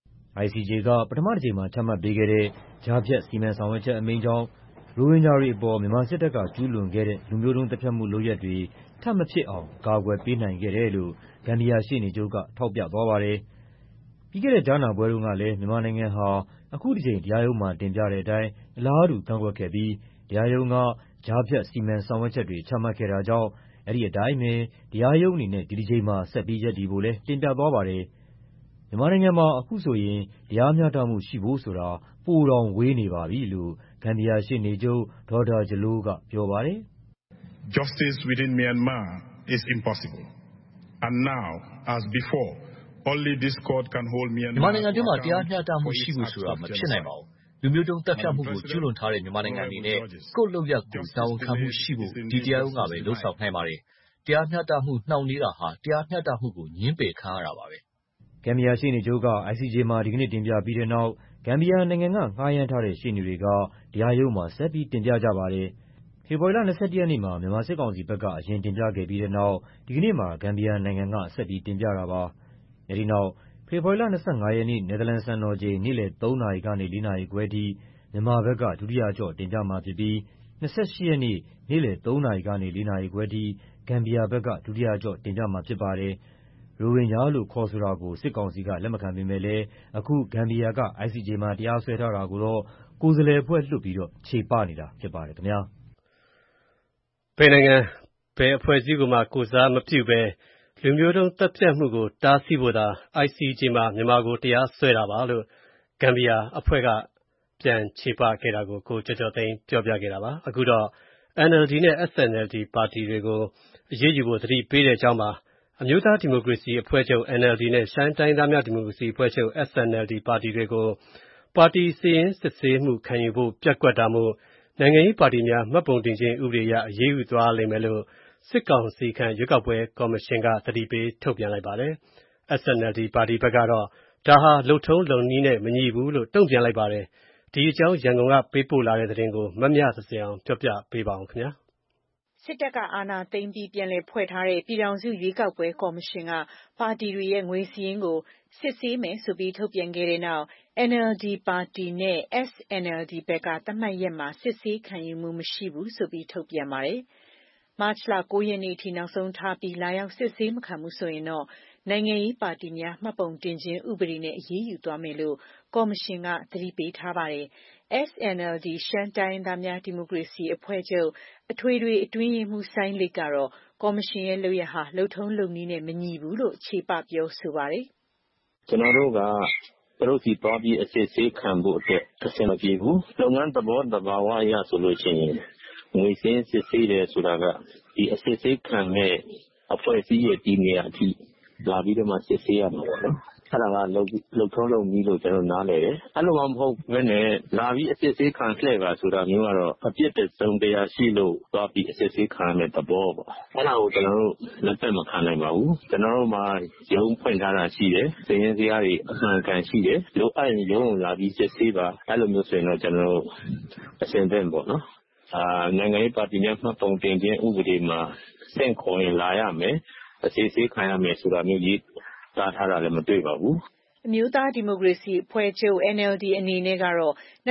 G: ICJ ကပထမတစ်ကြိမ်မှာချမှတ်ပေးခဲ့တဲ့ကြားဖြတ်စီမံဆောင်ရွက်ချက်အမိန့်ကြောင့်ရိုဟင်ဂျာတွေအပေါ်မြန်မာစစ်တပ်ကကျူးလွန်ခဲ့တဲ့လူမျိုးတုံးတပ်ဖြတ်မှုလုပ်ရပ်တွေထပ်မဖြစ်အောင်ကာကွယ်ပေးနိုင်ခဲ့တယ်လို့ဂမ်ဘီယာရှေ့နေချုပ်ကထောက်ပြသွားပါတယ်။ပြီးခဲ့တဲ့ကြားနာပွဲတုန်းကလည်းမြန်မာနိုင်ငံဟာအခုတစ်ကြိမ်တရားရုံးမှာတင်ပြတဲ့အတိုင်းအလားတူကန့်ကွက်ခဲ့ပြီးတရားရုံးကကြားဖြတ်စီမံဆောင်ရွက်ချက်တွေချမှတ်ခဲ့တာကြောင့်အဲဒီအတိုင်းပဲတရားရုံးအနေနဲ့ဒီတစ်ကြိမ်မှာဆက်ပြီးရပ်တည်ဖို့လည်းတင်ပြသွားပါတယ်။မြန်မာနိုင်ငံမှာအခုဆိုရင်တရားမျှတမှုရှိဖို့ဆိုတာပိုတောင်ဝေးနေပါပြီလို့ဂမ်ဘီယာရှေ့နေချုပ်ဒေါက်တာဂျလိုးကပြောပါတယ်။
H: Justice within Myanmar is impossible. And now, as before, only this court can hold Myanmar.
I: မြန်မာနိုင်ငံတွင်းမှာတရားမျှတမှုရှိဖို့ဆိုတာမဖြစ်နိုင်ပါဘူး။လူမျိုးတုံးတပ်ဖြတ်မှုကိုကျူးလွန်ထားတဲ့မြန်မာနိုင်ငံအနေနဲ့ကိုယ့်လုပ်ရပ်ကိုတာဝန်ခံမှုရှိဖို့ဒီတရားရုံးကပဲလှုံ့ဆော်နိုင်ပါတယ်။တရားမျှတမှုနှောင့်နှေးတာဟာတရားမျှတမှုကိုငြင်းပယ်ခံရတာပါပဲ
G: ။ဂမ်ဘီယာရှေ့နေချုပ်က ICJ မှာဒီကနေ့တင်ပြပြီးတဲ့နောက်ဂမ်ဘီယာနိုင်ငံကငှားရမ်းထားတဲ့ရှေ့နေတွေကတရားရုံးမှာဆက်ပြီးတင်ပြကြပါတယ်။ဖေဖော်ဝါရီလ 21 ရက်နေ့မှာမြန်မာစစ်ကောင်စီဘက်ကအရင်တင်ပြခဲ့ပြီးတဲ့နောက်ဒီကနေ့မှာဂမ်ဘီယာနိုင်ငံကဆက်ပြီးတင်ပြတာပါ။အဲဒီနောက်ဖေဖော်ဝါရီလ 25 ရက်နေ့နယ်သာလန်စံတော်ချိန်နေ့လယ် 3 နာရီကနေ 4 နာရီခွဲထိမြန်မာဘက်ကဒုတိယအကျော့တင်ပြမှာဖြစ်ပြီး28 ရက်နေ့နေ့လယ် 3 နာရီကနေ 4 နာရီခွဲထိဂမ်ဘီယာဘက်ကဒုတိယအကျော့တင်ပြမှာဖြစ်ပါတယ်။ရိုဟင်ဂျာလို့ခေါ်ဆိုတာကိုစစ်ကောင်စီကလက်မခံပေမဲ့လည်းအခုဂမ်ဘီယာက ICJ မှာတရားစွဲထားတာကိုတော့ကိုယ်စားလှယ်အဖွဲ့လွှတ်ပြီးချေပနေတာဖြစ်ပါတယ်ခင်ဗျာ
B: ဘယ်နိုင်ငံဘယ်အဖွဲ့အစည်းကိုမှကိုယ်စားမပြုဘဲလူမျိုးတုံးတပ်ဖြတ်မှုကိုတားဆီးဖို့သာ ICJ မှာမြန်မာကိုတရားစွဲတာပါလို့ဂမ်ဘီယာအဖွဲ့ကပြန်ချေပခဲ့တာကိုကိုကျော်ကျော်သိန်းပြောပြခဲ့တာပါအခုတော့ NLD နဲ့ SNLD ပါတီတွေကိုအရေးယူဖို့သတိပေးတဲ့အကြောင်းပါအမျိုးသားဒီမိုကရေစီအဖွဲ့ချုပ် NLD နဲ့ရှမ်းတိုင်းသားများဒီမိုကရေစီအဖွဲ့ချုပ် SNLD ပါတီတွေကိုပါတီစည်းရင်းစစ်ဆေးမှုခံယူဖို့ပျက်ကွက်တာမို့နိုင်ငံရေးပါတီများမှတ်ပုံတင်ခြင်းဥပဒေအရအရေးယူသွားလိမ့်မယ်လို့စစ်ကောင်စီခန့်ရွေးကောက်ပွဲကော်မရှင်ကသတိပေးထုတ်ပြန်လိုက်ပါတယ်။ SNLD ပါတီဘက်ကတော့ဒါဟာလုပ်ထုံးလုပ်နည်းနဲ့မညီဘူးလို့တုံ့ပြန်လိုက်ပါတယ်။ဒီအကြောင်းရန်ကုန်ကပေးပို့လာတဲ့သတင်းကိုမမြသဇင်အောင်ပြောပြပေးပါဦးခင်ဗျာ
J: ။စစ်တပ်ကအာဏာသိမ်းပြီးပြန်လည်ဖွဲ့ထားတဲ့ပြည်ထောင်စုရွေးကောက်ပွဲကော်မရှင်ကပါတီတွေရဲ့ငွေစည်းရင်းကိုစစ်ဆေးမယ်ဆိုပြီးထုတ်ပြန်ခဲ့တဲ့နောက် NLD ပါတီနဲ့ SNLD ဘက်ကသတ်မှတ်ရက်မှာစစ်ဆေးခံယူမှုမရှိဘူးဆိုပြီးထုတ်ပြန်ပါတယ်။မတ်လ 9 ရက်နေ့အထိနောက်ဆုံးထားပြီးလာရောက်စစ်ဆေးမခံမှုဆိုရင်တော့နိုင်ငံရေးပါတီများမှတ်ပုံတင်ခြင်းဥပဒေနဲ့အရေးယူသွားမယ်လို့ကော်မရှင်ကသတိပေးထားပါတယ်။ SNLD ရှမ်းတိုင်းသားများဒီမိုကရေစီအဖွဲ့ချုပ်အထွေထွေအတွင်းရေးမှူးစိုင်းလိတ်ကတော့ကော်မရှင်ရဲ့လုပ်ရပ်ဟာလုပ်ထုံးလုပ်နည်းနဲ့မညီဘူးလို့ခြေပပြောဆိုပါတယ်
C: ။ကျွန်တော်တို့ကသူတို့စီသွားပြီးအစစ်ဆေးခံဖို့အတွက်အဆင်မပြေဘူး။လုပ်ငန်းသဘောတဘာဝအရဆိုလို့ရှိရင်ငွေစင်းစစ်ဆေးတယ်ဆိုတာကဒီအစစ်ဆေးခံမဲ့အဖွဲ့အစည်းရဲ့ဒီနေရာအထိလာပြီးတော့မှစစ်ဆေးရမှာပေါ့နော်။အဲ့ဒါကလုပ်ထုံးလုပ်နည်းလို့ကျွန်တော်နားလည်တယ်။အဲ့လိုမှမဟုတ်ဘဲနဲ့လာပြီးအစစ်ဆေးခံလှည့်ပါဆိုတာမျိုးကတော့အပြစ်တစုံတရာရှိလို့သွားပြီးအစစ်ဆေးခံရတဲ့သဘောပေါ့။အဲ့ဒါကိုကျွန်တော်တို့လက်သက်မခံနိုင်ပါဘူး။ကျွန်တော်တို့မှာရုံးဖွင့်ထားတာရှိတယ်။စည်ရင်းစရာတွေအမှန်ကန်ရှိတယ်။လိုအပ်ရင်ရုံးကိုလာပြီးစစ်ဆေးပါအဲ့လိုမျိုးဆိုရင်တော့ကျွန်တော်တို့အစဉ်သင့်ပေါ့နော်။နိုင်ငံရေးပါတီများမှတ်ပုံတင်ခြင်းဥပဒေမှာစင့်ခေါ်ရင်လာရမယ်အစစ်ဆေးခံရမယ်ဆိုတာမျိုးရေးသားထားတာလည်းမတွေ့ပါဘူး
J: အမျိုးသားဒီမိုကရေစီအဖွဲ့ချုပ် NLD အနေနဲ့ကတော့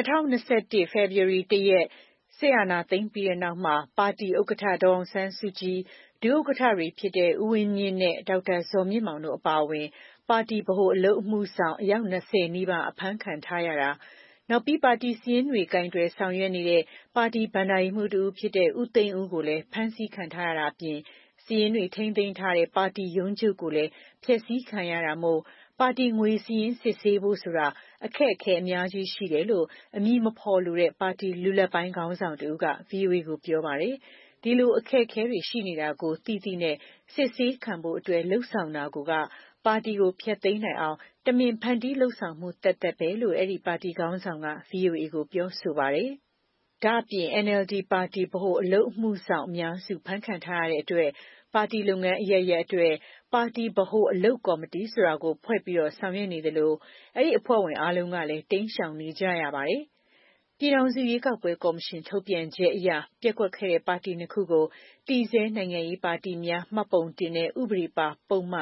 J: 2021 February 1 ရက်စစ်အာဏာသိမ်းပြီးတဲ့နောက်မှာပါတီဥက္ကဋ္ဌဒေါ်အောင်ဆန်းစုကြည်ဒုဥက္ကဋ္ဌတွေဖြစ်တဲ့ဦးဝင်းမြင့်နဲ့ဒေါက်တာဇော်မြင့်မောင်တို့အပါအဝင်ပါတီဗဟိုအလုပ်အမှုဆောင်အယောက်20နီးပါးအဖမ်းခံထားရတာနောက်ပြီးပါတီစည်းရင်းတွေကင်တွယ်ဆောင်ရွက်နေတဲ့ပါတီဘဏ္ဍာရေးမှူးတူဖြစ်တဲ့ဦးသိန်းဦးကိုလည်းဖမ်းဆီးခံထားရတာအပြင်စည်းရင်းတွေထိန်းသိမ်းထားတဲ့ပါတီရုံးချုပ်ကိုလည်းဖျက်ဆီးခံရတာမို့ပါတီငွေစည်းရင်းစစ်ဆေးဖို့ဆိုတာအခက်အခဲအများကြီးရှိတယ်လို့အမည်မဖော်လိုတဲ့ပါတီလူလက်ပိုင်းခေါင်းဆောင်တူက VOA ကိုပြောပါတယ်။ဒီလိုအခက်အခဲတွေရှိနေတာကိုသိသိနဲ့စစ်ဆေးခံဖို့အတွက်လှုပ်ဆောင်တာကပါတီကိုဖျက်သိမ်းနိုင်အောင်တမင်ဖန်တီးလှုပ်ဆောင်မှုသက်သက်ပဲလို့အဲ့ဒီပါတီခေါင်းဆောင်က VOA ကိုပြောဆိုပါတယ်။ဒါ့အပြင် NLD ပါတီဗဟိုအလုပ်အမှုဆောင်အများစုဖမ်းခံထားရတဲ့အတွက်ပါတီလုပ်ငန်းအရပ်ရပ်အတွက်ပါတီဗဟိုအလုပ်ကော်မတီဆိုတာကိုဖွဲ့ပြီးဆောင်ရွက်နေသလိုအဲဒီအဖွဲ့ဝင်အားလုံးကလည်းတိမ်းရှောင်နေကြရပါတယ်။ပြည်ထောင်စုရွေးကောက်ပွဲကော်မရှင်ထုတ်ပြန်ချက်အရပျက်ကွက်ခဲ့တဲ့ပါတီ2ခုကိုတည်ဆဲနိုင်ငံရေးပါတီများမှတ်ပုံတင်တဲ့ဥပဒေပါပုံမှန်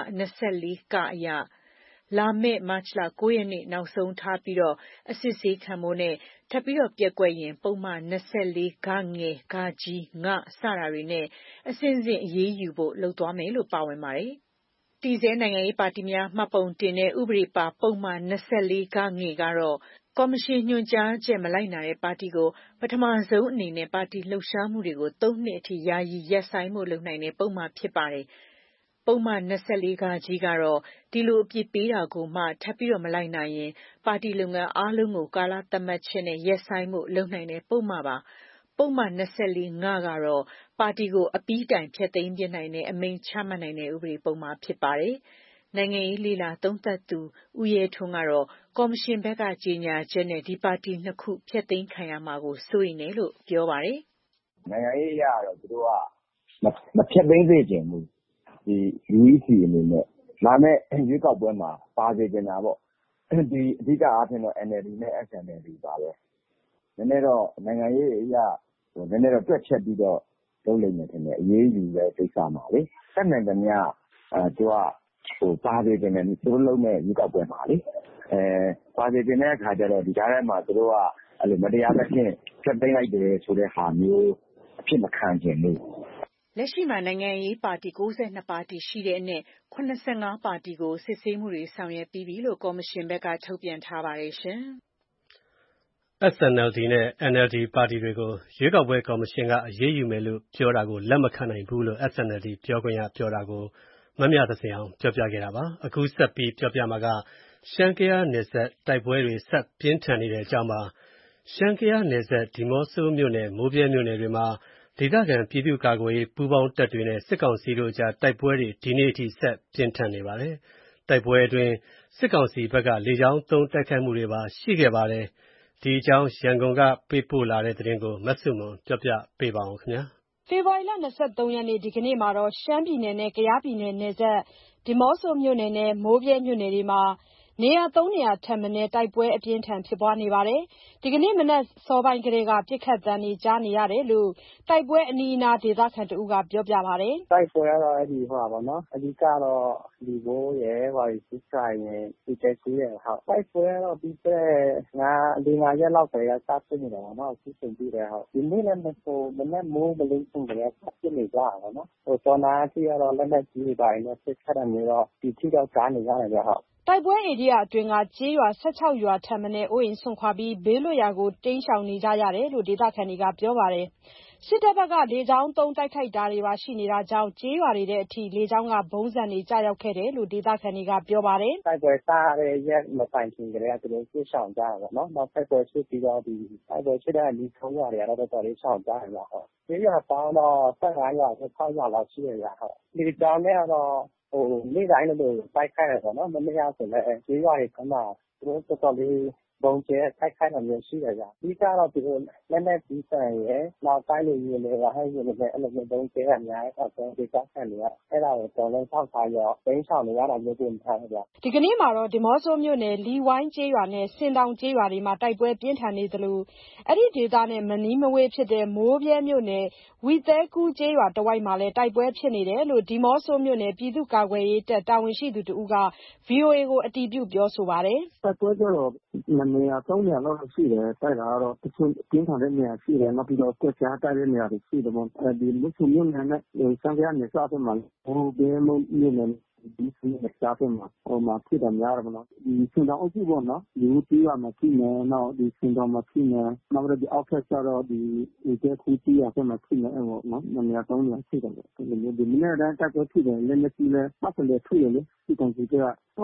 J: 24 ကအရလာမယ့်မတ်လ 9 ရက်နေ့နောက်ဆုံးထားပြီးအစစ်ဆေးခံဖို့နဲ့ထပ်ပြီးပျက်ကွက်ရင်ပုံမှန် 24 ဂ ငယ် ဂ ကြီး င စတာတွေနဲ့အစဉ်စဉ်အရေးယူဖို့လုပ်သွားမယ်လို့ပါဝင်ပါတယ်။တည်ဆဲနိုင်ငံရေးပါတီများမှတ်ပုံတင်တဲ့ဥပဒေပါပုံမှန် 24 ဂ ငယ်ကတော့ကော်မရှင်ညွှန်ကြားချက်မလိုက်နာတဲ့ပါတီကိုပထမဆုံးအနေနဲ့ပါတီလှုပ်ရှားမှုတွေကို3 နှစ်အထိယာယီရပ်ဆိုင်းဖို့လုပ်နိုင်တဲ့ပုံမှန်ဖြစ်ပါတယ်။ပုံမှန် 24 ဂ ကြီးကတော့ဒီလိုအပြစ်ပေးတာကိုမှထပ်ပြီးမလိုက်နိုင်ရင်ပါတီလုပ်ငန်းအားလုံးကိုကာလသတ်မှတ်ချက်နဲ့ရပ်ဆိုင်းဖို့လုပ်နိုင်တဲ့ပုံမှန်ပါ။ပုံမှန် 24 င ကတော့ပါတီကိုအပြီးတိုင်ဖျက်သိမ်းပစ်နိုင်တဲ့အမိန့်ချမှတ်နိုင်တဲ့ဥပဒေပုံမှန်ဖြစ်ပါတယ်။နိုင်ငံရေးလေ့လာသုံးသပ်သူဦးရဲထွန်းကတော့ကော်မရှင်ဘက်ကကြေညာချက်နဲ့ဒီပါတီ2ခုဖျက်သိမ်းခံရမှာကိုစိုးရိမ်တယ်လို့ပြောပါတယ်
K: ။နိုင်ငံရေးအရတော့သူတို့ကမဖျက်သိမ်းစေချင်ဘူးဒီ UEC အနေနဲ့လာမယ့်ရွေးကောက်ပွဲမှာပါစေချင်တာပေါ့ဒီအဓိကအားဖြင့်တော့ NLD နဲ့ SNLD ပါပဲနည်းနည်းတော့နိုင်ငံရေးအရနည်းနည်းတော့တွက်ချက်ပြီးတော့လုပ်လိမ့်မယ်ထင်တယ်အရေးယူတဲ့ကိစ္စမှာလေတက်နိုင်သမျှသူကပါစေချင်တယ်သူတို့လုပ်မဲ့ရွေးကောက်ပွဲမှာလေပါစေချင်တဲ့အခါကျတော့ဒီကြားထဲမှာသူတို့ကအဲ့လိုမတရားသဖြင့်ဖျက်သိမ်းလိုက်တယ်ဆိုတဲ့ဟာမျိုးအဖြစ်မခံချင်ဘူး
J: လက်ရှိမှာနိုင်ငံရေးပါတီ62ပါတီရှိတဲ့အနက်85ပါတီကိုစစ်ဆေးမှုတွေဆောင်ရွက်ပြီးပြီလို့ကော်မရှင်ဘက်ကထုတ်ပြန်ထားပါတယ်ရှင်
B: ။ SNLD နဲ့ NLD ပါတီတွေကိုရွေးကောက်ပွဲကော်မရှင်ကအရေးယူမယ်လို့ပြောတာကိုလက်မခံနိုင်ဘူးလို့ SNLD ပြောခွင့်ရပြောတာကိုမမြသဇင်အောင်ပြောပြခဲ့တာပါ။အခုဆက်ပြီးပြောပြမှာကရှမ်း-ကယားနယ်စပ်တိုက်ပွဲတွေဆက်ပြင်းထန်နေတဲ့အကြောင်းပါ။ရှမ်း-ကယားနယ်စပ်ဒီးမော့ဆိုမြို့နယ်မိုးဗြဲမြို့နယ်တွေမှာဒေသခံပြည်သူ့ကာကွယ်ရေးပူးပေါင်းတပ်တွေနဲ့စစ်ကောင်စီတို့အကြားတိုက်ပွဲတွေဒီနေ့အထိဆက်ပြင်းထန်နေပါတယ်။တိုက်ပွဲအတွင်းစစ်ကောင်စီဘက်ကလေကြောင်းသုံးတိုက်ခိုက်မှုတွေပါရှိခဲ့ပါတယ်။ဒီအကြောင်းရန်ကုန်ကပေးပို့လာတဲ့သတင်းကိုမဆုမွန်ပြောပြပေးပါဦးခင်ဗျာ
L: ။ဖေဖော်ဝါရီလ 23 ရက်နေ့ဒီကနေ့မှာရှမ်းပြည်နယ်နဲ့ကယားပြည်နယ်နယ်စပ်ဒီးမော့ဆိုမြို့နယ်နဲ့မိုးဗြဲမြို့နယ်တွေမှာနေရာ3နေရာထက်မနည်းတိုက်ပွဲအပြင်းထန်ဖြစ်ပွားနေပါတယ်။ဒီကနေ့မနက်စောပိုင်းကတည်းကပစ်ခတ်သံတွေကြားနေရတယ်လို့တိုက်ပွဲအနီးအနားဒေသခံတဦးကပြောပြပါတယ်
M: ။တိုက်ပွဲကတော့အဲ့ဒီပေါ့နော်အဓိကတော့ဒီဘိုးရယ်ဟိုစစ်ဆိုင်ရယ်ဒီကျစီရယ်ဟုတ်တိုက်ပွဲကတော့ပြီးတဲ့5ရက်လောက်ကလေးကစဖြစ်နေတာပေါ့နော်အခုချိန်ပြီးတယ်ဟုတ်ဒီနေ့လည်းမနေ့မိုးမလင်းဆုံးတယ်စဖြစ်နေကြတာပေါ့နော်ဟိုတော်နာအထိကတော့လက်လက်ကြီးတွေပါနေစစ်ခတ်တယ်မျိုးတော့ဒီထိတော့ကြားနေရတယ်ဗျဟုတ်
L: တိုက်ပွဲဧရိယာအတွင်းကကျေးရွာ16ရွာထပ်မံအိုးအိမ်ဆွန့်ခွာပြီးဘေးလွတ်ရာကိုတိမ်းရှောင်နေကြရတယ်လို့ဒေသခံတွေကပြောပါတယ်။စစ်တပ်ဘက်ကလေကြောင်းသုံးတိုက်ခိုက်တာတွေပါရှိနေတာကြောင့်ကျေးရွာတွေတဲ့အထိလေကြောင်းကဘုံးဆန်တွေကြာရောက်ခဲ့တယ်လို့ဒေသခံတွေကပြောပါတယ်
M: ။တိုက်ပွဲစားတဲ့ရက်မတိုင်ခင်ကလေးကသူတို့ရှေ့ရှောင်ကြတာပေါ့နော်။နောက်တိုက်ပွဲဖြစ်ပြီးတော့ဒီတိုက်ပွဲဖြစ်တဲ့အနီးဆုံးရွာတွေကတော့တော်တော်လေးရှောင်ကြတယ်ဗျဟုတ်။ကျေးရွာပေါင်းတော့15ရွာ16ရွာလောက်ရှိရဗျဟုတ်။ဒီကြောင်းနဲ့ကတော့နေ့တိုင်းလိုတိုက်ခိုက်ရပေါ့နော်မနေ့ကဆိုလည်းကျေးရွာတွေကတော့သူတို့တော်တော်လေးဘုံကျဲတိုက်ခိုက်တာမျိုးရှိတယ်ဗျ။ဒီကတော့သူတို့လက်နဲ့ပြီးဆန်ရယ်နောက်တိုင်းလိုမျိုးတွေကဟဲ့မျိုးတွေအဲ့လိုမျိုးဘုံကျဲအများကြီးတော့ဒီကဆန်တွေကအဲ့ဒါကိုတော်လုံးဆောက်ထားရောတိန်းဆောင်နေရတာမျိုးတင်ထားတယ်ဗျ
L: ။ဒီကနေ့မှာတော့ဒီးမော့ဆိုမြို့နယ်လီဝိုင်းကျေးရွာနဲ့စင်တောင်ကျေးရွာတွေမှာတိုက်ပွဲပြင်းထန်နေသလိုအဲ့ဒီဒေသနဲ့မနီးမဝေးဖြစ်တဲ့မိုးဗြဲမြို့နယ်ဝီသဲကူးကျေးရွာတဝိုက်မှာလည်းတိုက်ပွဲဖြစ်နေတယ်လို့ဒီးမော့ဆိုမြို့နယ်ပြည်သူ့ကာကွယ်ရေးတပ်တာဝန်ရှိသူတဦးက VOA ကိုအတည်ပြုပြောဆိုပါတယ်
M: ။တိုက်ပွဲကျတော့2နေရာ3နေရာလောက်ရှိတယ်တိုက်တာကတော့တချို့ပြင်းထန်တဲ့နေရာရှိတယ်နောက်ပြီးတော့ကွက်ကြားတိုက်တဲ့နေရာတွေရှိတယ်ပေါ့ဒီလူစုမြို့နယ်နဲ့စံပြနယ်စပ်ဘက်မှာဟိုဘယ်မြို့နယ်ဒီစီနယ်စပ်ဘက်မှာဟိုမှာဖြစ်တယ်များတယ်ပေါ့နော်ဒီစင်တောင်အုပ်စုပေါ့နော်ဒီတီးရမှာဖြစ်နေနောက်ဒီစင်တောင်မှာဖြစ်နေနောက်ပြီးအောက်ဖက်ကျတော့ဒီကျဲခူးတီးရဘက်မှာဖြစ်နေအဲ့ပေါ့နော်2နေရာ3နေရာရှိတယ်ပေါ့ဒီနေ့တိုင်းတိုက်ပွဲဖြစ်တယ်လည်းမရှိလဲမှတ်တယ်ထွေလေစစ်ကောင်စီက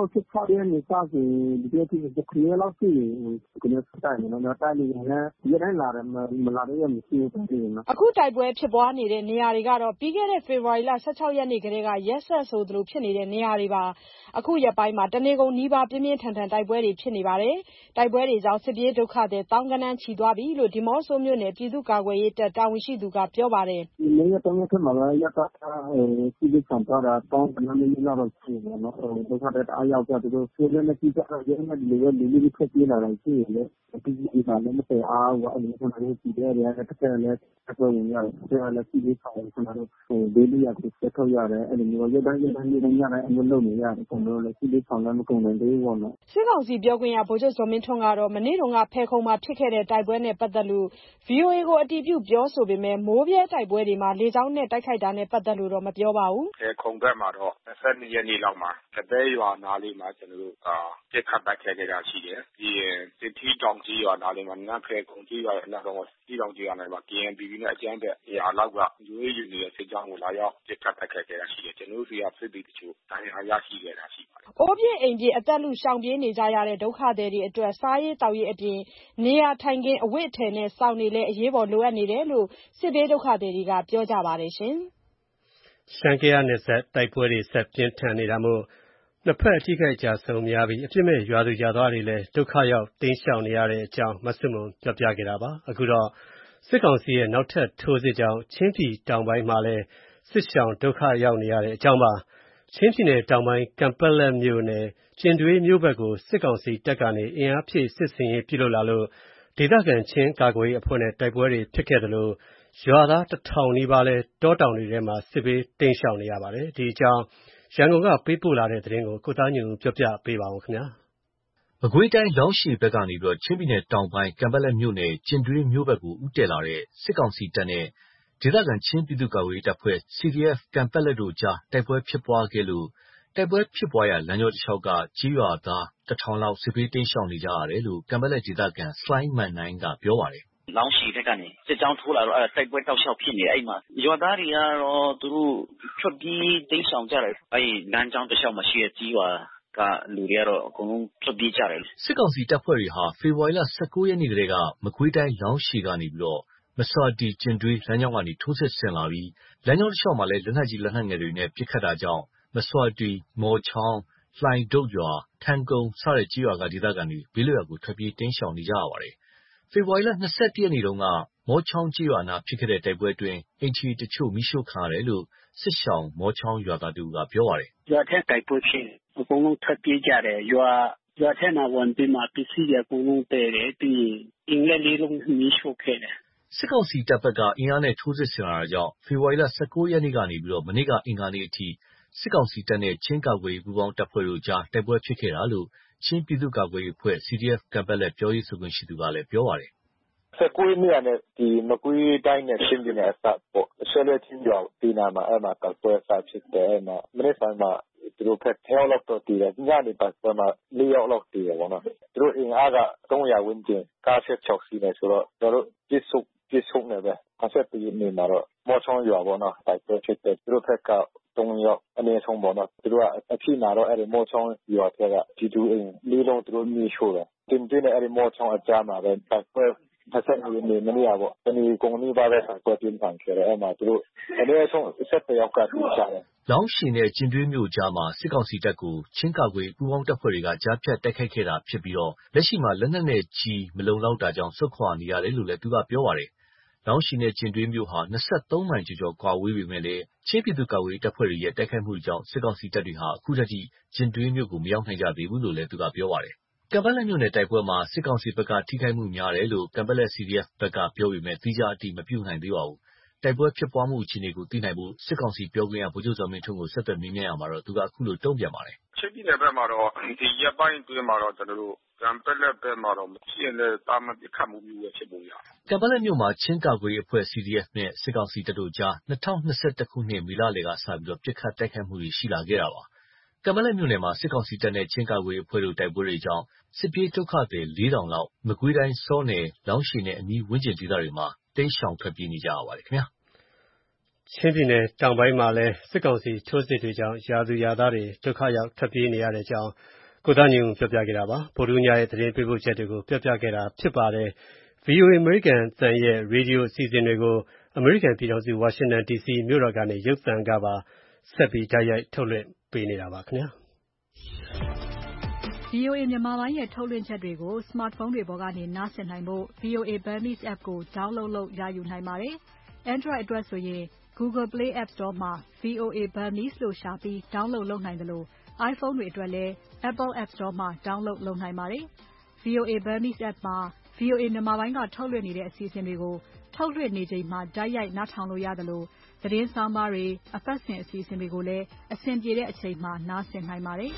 M: 16ရက်နေ့စဆိုဒီနေ့ထိခရီးလောက်ရှိနေကိုလည်းတိုင်နေတော့တိုင်နေရင်ဒီတိုင်းလာတယ်မလာတော့ရမရှိဘူးတည်နော်
L: အခုတိုက်ပွဲဖြစ်ပွားနေတဲ့နေရာတွေကတော့ပြီးခဲ့တဲ့ဖေဖော်ဝါရီလ16ရက်နေ့ကတည်းကရက်ဆက်ဆိုသလိုဖြစ်နေတဲ့နေရာတွေပါအခုရက်ပိုင်းမှာတနေကုန်နီးပါးပြင်းပြင်းထန်ထန်တိုက်ပွဲတွေဖြစ်နေပါတယ်တိုက်ပွဲတွေကြောင့်စစ်ပြေးဒုက္ခတွေတောင်းကနန်းချီသွားပြီလို့ဒီမော့ဆိုမြို့နယ်ပြည်သူ့ကာကွယ်ရေးတပ်တာဝန်ရှိသူကပြောပါတယ်
M: ဒီနေ့ရက်3ရက်ထက်မှာလည်းရက်သားစီးပြီးဆောင်တာတောင်းကနန်းလေးလောက်ရှိနေနော်ဒုက္ခတွေအားရောက်ကြသူတို့ဆွေးနွေးနေကြတာရဲနဲ့ဒီလိုလူမျိုးဖြစ်နေလာတယ်ရှိရင်လည်းဒီကလည်းမတည်အားဘူးအဲ့ဒီကျွန်တော်တို့ပြည်တယ်ရတဲ့တစ်ခါလည်းအပေါ်ဝင်ရတယ်ကျွန်တော်လည်းစီးပြီးဆောင်ကျွန်တော်တို့ဒေးလီရကိုဆက်ထုတ်ရတယ်အဲ့ဒီမျိုးရက်တိုင်းညတိုင်းအလုပ်လုပ်နေရတယ်ကျွန်တော်တို့လည်းစီးပြီးဆောင်လည်းမကုန်နိုင်သေးဘူးပေါ့နော်
L: စစ်ကောင်စီပြောခွင့်ရဗိုလ်ချုပ်ဇော်မင်းထွန်းကတော့မနေ့တုန်းကဖဲခုံမှာဖြစ်ခဲ့တဲ့တိုက်ပွဲနဲ့ပတ်သက်လို့ VOA ကိုအတည်ပြုပြောဆိုပေမဲ့မိုးပြဲတိုက်ပွဲတွေမှာလေကြောင်းနဲ့တိုက်ခိုက်တာနဲ့ပတ်သက်လို့တော့မပြောပါဘူး
N: ဖဲခုံဘက်မှာတော့22ရက်နေ့လောက်မှာကပဲရွာနားလေးမှာကျွန်တော်တို့ပြစ်ခတ်တိုက်ခိုက်ခဲ့တာရှိတယ်ပြီးရင်စစ်ထီတောင်ကြီးရွာနားလေးမှာနန်းဖဲခုံကြီးရွာရဲ့နောက်တော့စီတောင်ကြီးရွာနားမှာ KNPB နဲ့အကြမ်းဖက်နေရာလောက်ကယူနေတဲ့စစ်ကြောင်းကိုလာရောက်ပြစ်ခတ်တိုက်ခိုက်ခဲ့တာရှိတယ်ကျွန်တော်တို့စီကစစ်တီတချို့တရားရရှိခဲ့တာရှိပါတယ်
L: အိုးပြင်းအိမ်ပြင်းအသက်လူရှောင်ပြေးနေကြရတဲ့ဒုက္ခသည်တွေအတွက်စားရေးတောက်ရေးအပြင်နေရာထိုင်ခင်းအဝတ်အထည်နဲ့စောင့်နေလဲအရေးပေါ်လိုအပ်နေတယ်လို့စစ်ဘေးဒုက္ခသည်တွေကပြောကြပါတယ်ရှင်
B: ရှမ်းကယားနယ်စပ်တိုက်ပွဲတွေဆက်ပြင်းထန်နေတာမို့နှစ်ဖက်အထိခိုက်ကြဆုံးများပြီးအပြစ်မဲ့ရွာသူရွာသားတွေလည်းဒုက္ခရောက်တိမ်းရှောင်နေရတဲ့အကြောင်းမဆုမွန်ပြောပြခဲ့တာပါအခုတော့စစ်ကောင်စီရဲ့နောက်ထပ်ထိုးစစ်ကြောင့်ချင်းပြည်တောင်ပိုင်းမှာလည်းစစ်ရှောင်ဒုက္ခရောက်နေရတဲ့အကြောင်းပါချင်းပြည်နယ်တောင်ပိုင်းကံပက်လက်မြို့နယ်ကျင်ဒွေးမြို့ဘက်ကိုစစ်ကောင်စီတပ်ကနေအင်အားဖြည့်စစ်ဆင်ရေးပြုလုပ်လာလို့ဒေသခံချင်းကာကွယ်ရေးအဖွဲ့နဲ့တိုက်ပွဲတွေဖြစ်ခဲ့တယ်လို့ရွာသား1000နီးပါးလဲတောတောင်တွေထဲမှာစစ်ဘေးတိမ်းရှောင်နေရပါတယ်ဒီအကြောင်းရန်ကုန်ကပေးပို့လာတဲ့သတင်းကိုကိုသားညွန့်ပြောပြပေးပါဦးခင်ဗျာ
I: မကွေးတိုင်းလောင်းရှည်ဘက်ကနေပြီးတော့ချင်းပြည်နယ်တောင်ပိုင်းကံပက်လက်မြို့နယ်ကျင်ဒွေးမြို့ဘက်ကိုဦးတည်လာတဲ့စစ်ကောင်စီတပ်နဲ့ဒေသခံချင်းပြည်သူ့ကာကွယ်ရေးတပ်ဖွဲ့ CDF ကံပက်လက်တို့ကြားတိုက်ပွဲဖြစ်ပွားခဲ့လို့တိုက်ပွဲဖြစ်ပွားရာလမ်းကြောတစ်လျှောက်ကကြီးရွာသား1000လောက်စစ်ဘေးတိမ်းရှောင်နေကြရတယ်လို့ကံပက်လက်ဒေသခံစလိုင်းမန်နိုင်ကပြောပါတယ်
O: လောင်းရှည်ဘက်ကနေစစ်ကြောင်းထိုးလာတော့တိုက်ပွဲတောက်လျှောက်ဖြစ်နေအဲ့မှာရွာသားတွေကတော့သူတို့ထွက်ပြေးတိမ်းရှောင်ကြတယ်အဲ့လမ်းကြောင်းတစ်လျှောက်မှာရှိတဲ့ကြီးရွာကလူတွေကတော့အကုန်လုံးထွက်ပြေးကြတယ်
I: စစ်ကောင်စီတပ်ဖွဲ့တွေဟာဖေဖော်ဝါရီလ19ရက်နေ့ကတည်းကမကွေးတိုင်းလောင်းရှည်ကနေပြီးတော့မစွာတီကျင်တွေးလမ်းကြောင်းကနေထိုးစစ်ဆင်လာပြီးလမ်းကြောင်းတစ်လျှောက်မှာလည်းလက်နက်ကြီးလက်နက်ငယ်တွေနဲ့ပစ်ခတ်တာကြောင့်မစွာတီမော်ချောင်းလှိုင်ဒုတ်ရွာထန်းကုန်းစတဲ့ကြီးရွာကဒေသခံတွေဘေးလွတ်ရာကိုထွက်ပြေးတင်းရှောင်နေကြရပါတယ်ဖေဖော်ဝါရီလ21ရက်နေ့တုန်းကမော်ချောင်းကြီးရွာနာဖြစ်ခဲ့တဲ့တိုက်ပွဲအတွင်းအင်ချီတချို့မိရှို့ခံရတယ်လို့စစ်ရှောင်းမော်ချောင်းရွာသားတူကပြောပါတယ်
O: ရွာထက်တိုက်ပွဲဖြစ်အကုန်လုံးထွက်ပြေးကြတယ်ရွာထက်မှာဝင်ပြီးမှပစ္စည်းတွေအကုန်လုံးတည်တယ်ပြီးအင်္ဂလိပ်လေးလုံးမိရှို့ခဲ့တယ်
I: စစ်ကောင်စီတပ်ဘက်ကအင်အားနဲ့ထိုးစစ်ဆင်လာတာကြောင့်ဖေဖော်ဝါရီလ19ရက်နေ့ကနေပြီးတော့မနေ့ကအင်္ဂါနေ့အထိစစ်ကောင်စီတပ်နဲ့ချင်းကာကွယ်ရေးပူးပေါင်းတပ်ဖွဲ့တို့ကြားတိုက်ပွဲဖြစ်ခဲ့တာလို့ချင်းပြည်သူ့ကာကွယ်ရေးအဖွဲ့ CDF ကံပက်လက်ပြောရေးဆိုခွင့်ရှိသူကလည်းပြောပါတယ်
P: 19ရက်နေ့နဲ့ဒီမကွေးတိုင်းနဲ့ချင်းပြည်နယ်အစပ်ပေါ့ဆွဲလွဲချင်းရွာဒီနာမှာအဲ့မှာတိုက်ပွဲစဖြစ်တယ်အဲ့မှာမိနစ်ပိုင်းမှာသူတို့ဖက်10လောက်တော့တည်တယ်ညနေပတ်မှာ4ယောက်လောက်တည်တယ်ပေါ့နော်သူတို့အင်အားက300ဝန်းကျင်ကားဆက်6စီးနေဆိုတော့တို့ပြစ်ဆုပ်နေပဲ50ရက်နေ့မှာတော့မော်ချောင်းရွာပေါ့နော်တိုက်ပွဲဖြစ်တယ်သူတို့ဖက်က3ယောက်အနေဆုံးပေါ့နော်သူတို့ကအဖြစ်မှာတော့အဲ့ဒီမော်ချောင်းရွာထဲကဒီတူအင်4လုံးသူတို့မြေရှို့တယ်တင်ပြနေအဲ့ဒီမော်ချောင်းအကြားမှာပဲတိုက်ပွဲ50နေမနေ့ကပေါ့ဒီကုံနီးပါးပဲဆက်ပြင်းထန်ခဲ့တယ်အဲ့မှာသူတို့အနေဆုံး70ယောက်ကတူချတယ်
I: လောင်းရှည်နဲ့ကျင်တွင်းမြို့ကြားမှာစစ်ကောင်စီတပ်ကိုချင်းကာကွယ်ပူးပေါင်းတပ်ဖွဲ့တွေကကြားဖြတ်တိုက်ခိုက်ခဲ့တာဖြစ်ပြီးတော့လက်ရှိမှာလက်နက်နဲ့ကြီးမလုံလောက်တာကြောင့်ဆုတ်ခွာနေရတယ်လို့လည်းသူကပြောပါတယ်လောင်းရှည်နဲ့ကျင်တွင်းမြို့ဟာ23မိုင်ကျော်ကွာဝေးပေမဲ့လည်းချင်းပြည်သူ့ကာကွယ်တပ်ဖွဲ့တွေရဲ့တိုက်ခိုက်မှုကြောင့်စစ်ကောင်စီတပ်တွေဟာအခုထက်ထိကျင်တွင်းမြို့ကိုမရောက်နိုင်ကြသေးဘူးလို့လည်းသူကပြောပါတယ်ကံပက်လက်မြို့နယ်တိုက်ပွဲမှာစစ်ကောင်စီဘက်ကထိခိုက်မှုများတယ်လို့ကံပက်လက် CDF ဘက်ကပြောပေမဲ့သီးခြားအတည်မပြုနိုင်သေးပါဘူးတိုက်ပွဲဖြစ်ပွားမှုအခြေအနေကိုသိနိုင်ဖို့စစ်ကောင်စီပြောခွင့်ရဗိုလ်ချုပ်ဇော်မင်းထွန်းကိုဆက်သွယ်မေးမြန်းရမှာတော့သူကအခုလိုတုံ့ပြန်ပါတယ်
N: ချင်းပြည်နယ်ဘက်မှာတော့ဒီရက်ပိုင်းအတွင်းမှာတော့ကျွန်တော်တို့ကံပက်လက်ဘက်မှာတော့မရှိရင်လည်းတာမန်ပစ်ခတ်မှုမျိုးပဲဖြစ်ပေါ်ရ
I: ကံပက်လက်မြို့မှာချင်းကာကွယ်ရေးအဖွဲ့ CDF နဲ့စစ်ကောင်စီတပ်တို့ကြား2021ခုနှစ်မေလလယ်ကစပြီးတော့ပစ်ခတ်တိုက်ခိုက်မှုတွေရှိလာခဲ့တာပါကံပက်လက်မြို့နယ်မှာစစ်ကောင်စီတပ်နဲ့ချင်းကာကွယ်ရေးအဖွဲ့တို့တိုက်ပွဲတွေကြောင့်စစ်ပြေးဒုက္ခသည်4000လောက်မကွေးတိုင်းစောနယ်လောင်းရှည်နဲ့အနီးဝန်းကျင်ဒေသတွေမှာတိမ်းရှောင်ထွက်ပြေးနေကြရပါတယ်ခင်ဗျာ
B: ချင်းပြည်နယ်တောင်ပိုင်းမှာလည်းစစ်ကောင်စီထိုးစစ်တွေကြောင့်ရာသူရာသားတွေဒုက္ခရောက်ထွက်ပြေးနေရတဲ့အကြောင်းကိုသားညွန့်ပြောပြခဲ့တာပါဗုဒ္ဓညရဲ့သတင်းပေးပို့ချက်တွေကိုပြောပြခဲ့တာဖြစ်ပါတယ် VOA အမေရိကန်တန်ရဲ့ရေဒီယိုအစီအစဉ်တွေကိုအမေရိကန်ပြည်ထောင်စုဝါရှင်တန် DC မြို့တော်ကနေရုပ်သံကပါဆက်ပြီးတိုက်ရိုက်ထုတ်လွှင့်ပေးနေတာပါခင်ဗျာ
L: VOA မြန်မာပိုင်းရဲ့ထုတ်လွှင့်ချက်တွေကို smartphone တွေပေါ်ကနေနားဆင်နိုင်ဖို့ VOA Burmese app ကို download လုပ်ရယူနိုင်ပါတယ် Android အတွက်ဆိုရင် Google Play App Store မှာ VOA Burmese လို့ရှာပြီး download လုပ်နိုင်တယ်လို့ iPhone တွေအတွက်လည်း Apple App Store မှာ download လုပ်နိုင်ပါတယ် VOA Burmese app မှာ VOA မြန်မာပိုင်းကထုတ်လွှင့်နေတဲ့အစီအစဉ်တွေကိုထုတ်လွှင့်နေချိန်မှာတိုက်ရိုက်နားထောင်လို့ရတယ်လို့သတင်းဆောင်ပါတွေအပတ်စဉ်အစီအစဉ်တွေကိုလည်းအဆင်ပြေတဲ့အချိန်မှာနားဆင်နိုင်ပါတယ်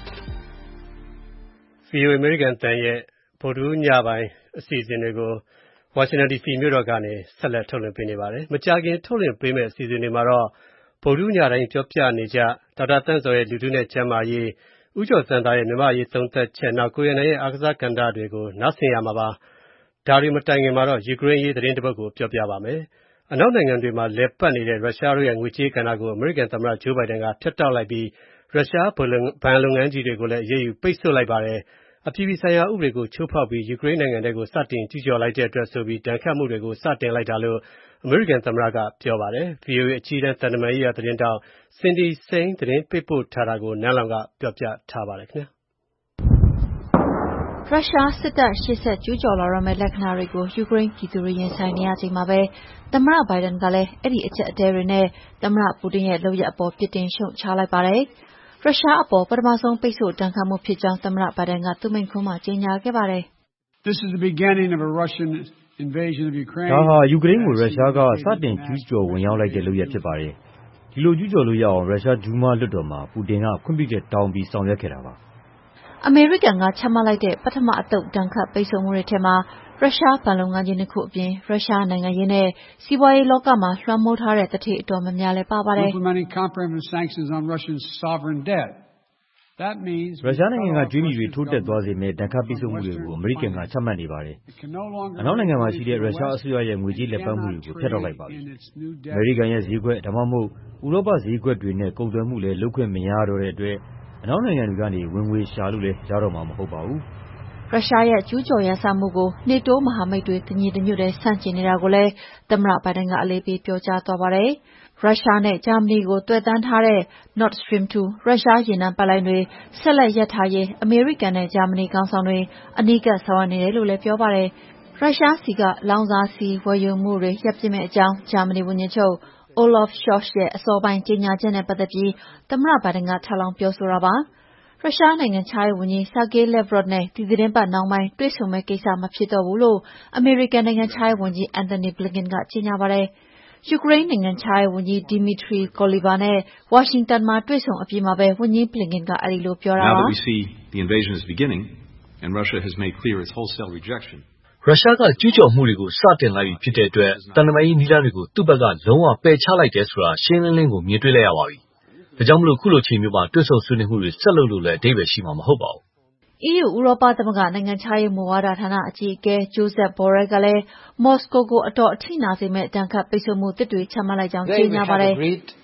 B: VOA အမေရိကန်တန်ရဲ့ဗုဒ္ဓညပိုင်းအစီအစဉ်တွေကိုဝါရှင်တန် DC မြို့တော်ကနေဆက်လက်ထုတ်လွှင့်ပေးနေပါတယ်မကြာခင်ထုတ်လွှင့်ပေးမယ့်အစီအစဉ်တွေမှာတော့ဗုဒ္ဓညတိုင်းပြောပြနေကြဒေါက်တာတန်းစောရဲ့လူထုနဲ့ကျန်းမာရေးဦးကျော်စံသားရဲ့မြန်မာရေးသုံးသက်ချက်နောက်ကိုရနိုင်ရဲ့အားကစားကဏ္ဍတွေကိုနားဆင်ရမှာပါဒါတွေမတိုင်ခင်မှာတော့ယူကရိန်းရေးသတင်းတစ်ပုဒ်ကိုပြောပြပါမယ်အနောက်နိုင်ငံတွေမှာလဲပတ်နေတဲ့ရုရှားတို့ရဲ့ငွေကြေးကဏ္ဍကိုအမေရိကန်သမ္မတဂျိုးဘိုင်ဒန်ကဖျက်တောက်လိုက်ပြီးရုရှားဘဏ်လုပ်ငန်းကြီးတွေကိုလည်းအရေးယူပိတ်ဆို့လိုက်ပါတယ်အပြည်ပြည်ဆိုင်ရာဥပဒေကိုချိုးဖောက်ပြီးယူကရိန်းနိုင်ငံထဲကိုစတင်ကျူးကျော်လိုက်တဲ့အတွက်ဆိုပြီးဒဏ်ခတ်မှုတွေကိုစတင်လိုက်တာလို့အမေရိကန်သမ္မတကပြောပါတယ် VOA အကြီးတန်းသံတမန်ရေးရာသတင်းတောက် Cindy Saine သတင်းပေးပို့ထားတာကိုနန်းလောင်ကပြောပြထားပါတယ်ခင်ဗျာ
Q: ရုရှားစစ်တပ်ရှေ့ဆက်ကျူးကျော်လာရမယ့်လက္ခဏာတွေကိုယူကရိန်းပြည်သူတွေရင်ဆိုင်နေရချိန်မှာပဲသမ္မတဘိုင်ဒန်ကလည်းအဲ့ဒီအချက်အသေးတွေနဲ့သမ္မတပူတင်ရဲ့လုပ်ရပ်အပေါ်ပြစ်တင်ရှုတ်ချလိုက်ပါတယ်ရုရှားအပေါ်ပထမဆုံးပိတ်ဆို့ဒဏ်ခတ်မှုဖြစ်ကြောင်းသမ္မတဘိုင်ဒန်ကသူ့မိန့်ခွန်းမှာကြေညာခဲ့ပါတယ်။
R: This is the beginning of a Russian invasion of Ukraine.
G: ဒါဟာယူကရိန်းကိုရုရှားကစတင်ကျူးကျော်ဝင်ရောက်လိုက်တဲ့လုပ်ရပ်ဖြစ်ပါတယ်။ဒီလိုကျူးကျော်လို့ရအောင်ရုရှားဒူးမားလွှတ်တော်မှာပူတင်ကခွင့်ပြုချက်တောင်းပြီးဆောင်ရွက်ခဲ့တာပါ
Q: ။အမေရိကန်ကချမှတ်လိုက်တဲ့ပထမအသုတ်ဒဏ်ခတ်ပိတ်ဆို့မှုတွေထဲမှာရုရှားဘဏ်လုပ်ငန်းကြီးနှစ်ခုအပြင်ရုရှားနိုင်ငံရေးနဲ့စီးပွားရေးလောကမှာလွှမ်းမိုးထားတဲ့တထေအတော်များများလည်းပါပါတယ်။
R: Implementing comprehensive sanctions on Russian sovereign debt. That means
G: ရုရှားနိုင်ငံကကျွေးမြီတွေထိုးတက်သွားစေမယ့်ဒဏ်ခတ်ပိတ်ဆို့မှုတွေကိုအမေရိကန်ကချမှတ်နေပါတယ်။အနောက်နိုင်ငံမှာရှိတဲ့ရုရှားအစိုးရရဲ့ငွေကြေးလက်ပတ်မှုတွေကိုဖျက်တော့လိုက်ပါပြီ။အမေရိကန်ရဲ့ဈေးကွက်ဒါမှမဟုတ်ဥရောပဈေးကွက်တွေနဲ့ကုန်သွယ်မှုလည်းလုပ်ခွင့်မရတော့တဲ့အတွက်အနောက်နိုင်ငံတွေကနေဝင်ငွေရှာလို့လည်းရတော့မှာမဟုတ်ပါဘူး
Q: ။ရုရှားရဲ့ကျူးကျော်ရန်စမှုကိုနေတိုးမဟာမိတ်တွေတညီတညွတ်တည်းဆန့်ကျင်နေတာကိုလည်းသမ္မတဘိုင်ဒန်ကအလေးပေးပြောကြားသွားပါတယ်။ရုရှားနဲ့ဂျာမနီကိုသွယ်တန်းထားတဲ့ Nord Stream 2ရုရှားရေနံပိုက်လိုင်းတွေဆက်လက်ရပ်ထားရေးအမေရိကန်နဲ့ဂျာမနီခေါင်းဆောင်တွေအနီးကပ်ဆောင်ရွက်နေတယ်လို့လည်းပြောပါတယ်။ရုရှားဆီကလောင်စာဆီဝယ်ယူမှုတွေရပ်ပစ်မယ့်အကြောင်းဂျာမနီဝန်ကြီးချုပ် Olaf Scholz ရဲ့အစောပိုင်းကြေညာချက်နဲ့ပတ်သက်ပြီးသမ္မတဘိုင်ဒန်ကထပ်လောင်းပြောဆိုတာပါ။ရုရှားနိုင်ငံခြားရေးဝန်ကြီး Sergei Lavrov နဲ့ဒီသီတင်းပတ်နှောင်းပိုင်းတွေ့ဆုံမယ့်ကိစ္စမဖြစ်တော့ဘူးလို့အမေရိကန်နိုင်ငံခြားရေးဝန်ကြီး Antony Blinken ကကြေညာပါတယ်။ယူကရိန်းနိုင်ငံခြားရေးဝန်ကြီး Dmytro Kuleba နဲ့ဝါရှင်တန်မှာတွေ့ဆုံအပြီးမှာပဲဝန်ကြီး Blinken ကအဲဒီလိုပြောတာပါ
S: ။ Now that we see the invasion is beginning and Russia has made clear its wholesale rejection.
I: ရုရှားကကျူးကျော်မှုတွေကိုစတင်လိုက်ပြီဖြစ်တဲ့အတွက်တန်တမာရေးနည်းလမ်းတွေကိုသူ့ဘက်ကလုံးဝပယ်ချလိုက်တယ်ဆိုတာရှင်းလင်းလင်းကိုမြင်တွေ့လိုက်ရပါပြီ။ဒါကြောင့်မလို့ခုလိုချိန်မျိုးမှာတွေ့ဆုံဆွေးနွေးမှုတွေဆက်လုပ်လို့လည်းအဓိပ္ပာယ်ရှိမှာမဟုတ်ပါဘူး
Q: EU ဥရောပသမဂ္ဂနိုင်ငံခြားရေးမူဝါဒဌာနအကြီးအကဲ Josep Borrell ကလည်းမော်စကိုကိုအတော်အထိနာစေမယ့်ဒဏ်ခတ်ပိတ်ဆို့မှုတစ်တွေချမှတ်လိုက်ကြောင်းကြေညာပါတယ်။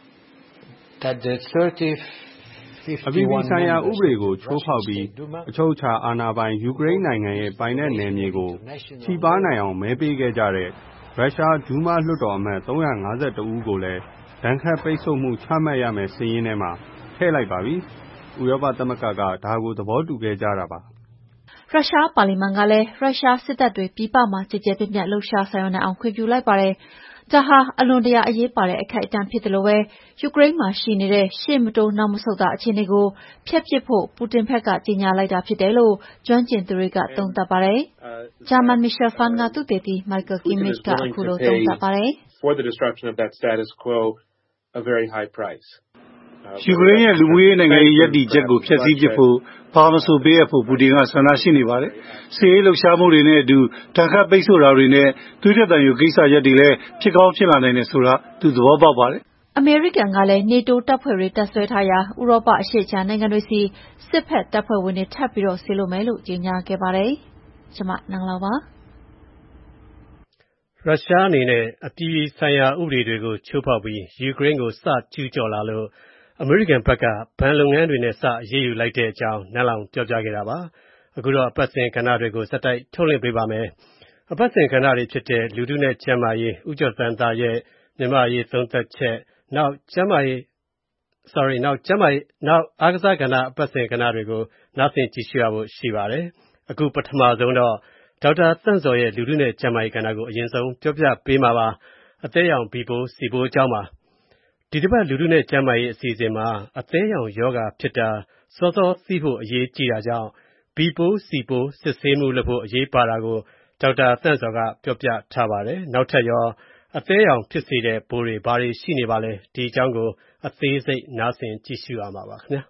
T: အပြည်ပြည်ဆိုင်ရာဥပဒေကိုချိုးဖောက်ပြီးအချုပ်အခြာအာဏာပိုင်ယူကရိန်းနိုင်ငံရဲ့ပိုင်နက်နယ်မြေကိုထိပါနိုင်အောင်မဲပေးခဲ့ကြတဲ့ရုရှားဒူးမားလွှတ်တော်အမတ်352ဦးကိုလည်းဒဏ်ခတ်ပိတ်ဆို့မှုချမှတ်ရမယ်စာရင်းထဲမှာထည့်လိုက်ပါပြီ။ဥရောပသမဂ္ဂကဒါကိုသဘောတူခဲ့ကြတာပါ
Q: ရုရှားပါလီမန်ကလည်းရုရှားစစ်တပ်တွေပြည်ပမှာကြည်ကြဲပြန့်ပြန့်လှုပ်ရှားဆောင်ရွက်နိုင်အောင်ခွင့်ပြုလိုက်ပါတယ်။ဒါဟာအလွန်တရာအရေးပါတဲ့အခိုက်အတန့်ဖြစ်တယ်လို့ပဲယူကရိန်းမှာရှိနေတဲ့ရှေ့မတိုးနောက်မဆုတ်တာအခြေအနေကိုဖျက်ပစ်ဖို့ပူတင်ဘက်ကကြေညာလိုက်တာဖြစ်တယ်လို့ကျွမ်းကျင်သူတွေကသုံးသပ်ပါတယ်။ဂျာမန် Michel Fun ကသုတေသီ Michael Kimmich ကအခုလိုသုံးသပ်ပါတယ်။
U: For the destruction of that status quo a very high price.
V: ယူကရိန်းရဲ့လူမှုရေးနိုင်ငံရေးရည်တည်ချက်ကိုဖျက်ဆီးပစ်ဖို့ဘာမဆိုပေးအပ်ဖို့ပူတင်ကဆန္ဒရှိနေပါတယ်။စစ်ရေးလှုပ်ရှားမှုတွေနဲ့အတူတန်ခတ်ပိတ်ဆို့တာတွေနဲ့သွေးထွက်သံယိုကိစ္စရပ်တွေလည်းဖြစ်ကောင်းဖြစ်လာနိုင်တယ်ဆိုတာသူသဘောပေါက်ပါတယ်
Q: ။အမေရိကန်ကလည်းနေတိုးတပ်ဖွဲ့တွေတပ်ဆွဲထားရာဥရောပအရှေ့ခြမ်းနိုင်ငံတွေစီစစ်ဖက်တပ်ဖွဲ့ဝင်တွေထပ်ပြီးဆေးလို့မယ်လို့ကြေညာခဲ့ပါတယ်။ကျွန်မနန်းလောင်ပါ
B: ရရုရှားအနေနဲ့အပြည်ပြည်ဆိုင်ရာဥပဒေတွေကိုချိုးဖောက်ပြီးယူကရိန်းကိုစကျူးကျော်လာလို့အမေရိကန်ဘက်ကဘဏ်လုပ်ငန်းတွေနဲ့စအရေးယူလိုက်တဲ့အကြောင်းနန်းလောင်ပြောပြခဲ့တာပါ။အခုတော့အပတ်စဉ်ကဏ္ဍတွေကိုစက်တိုက်ထုတ်လွှင့်ပေးပါမယ်။အပတ်စဉ်ကဏ္ဍတွေဖြစ်တဲ့လူထုနဲ့ကျန်းမာရေး၊ဦးကျော်စံသားရဲ့မြန်မာရေးသုံးသပ်ချက်နောက်အားကစားကဏ္ဍအပတ်စဉ်ကဏ္ဍတွေကိုနားဆင်ကြည့်ရှုရဖို့ရှိပါတယ်။အခုပထမဆုံးတော့ဒေါက်တာသန့်ဇော်ရဲ့လူထုနဲ့ကျန်းမာရေးကဏ္ဍကိုအရင်ဆုံးပြောပြပေးမှာပါ။အသည်းယောင်ဘီပိုးစီပိုးအကြောင်းပါ။ဒီတစ်ပတ်လူထုနဲ့ကျန်းမာရေးအစီအစဉ်မှာအသည်းယောင်ရောဂါဖြစ်တာစောစောသိဖို့အရေးကြီးတာကြောင့်ဘီပိုးစီပိုးစစ်ဆေးမှုလုပ်ဖို့အရေးပါတာကိုဒေါက်တာသန့်ဇော်ကပြောပြထားပါတယ်။နောက်ထပ်ရောအသည်းယောင်ဖြစ်စေတဲ့ပိုးတွေဘာတွေရှိနေပါလဲဒီအကြောင်းကိုအသေးစိတ်နားဆင်ကြည့်ရှုရမှာပါခင်ဗျာ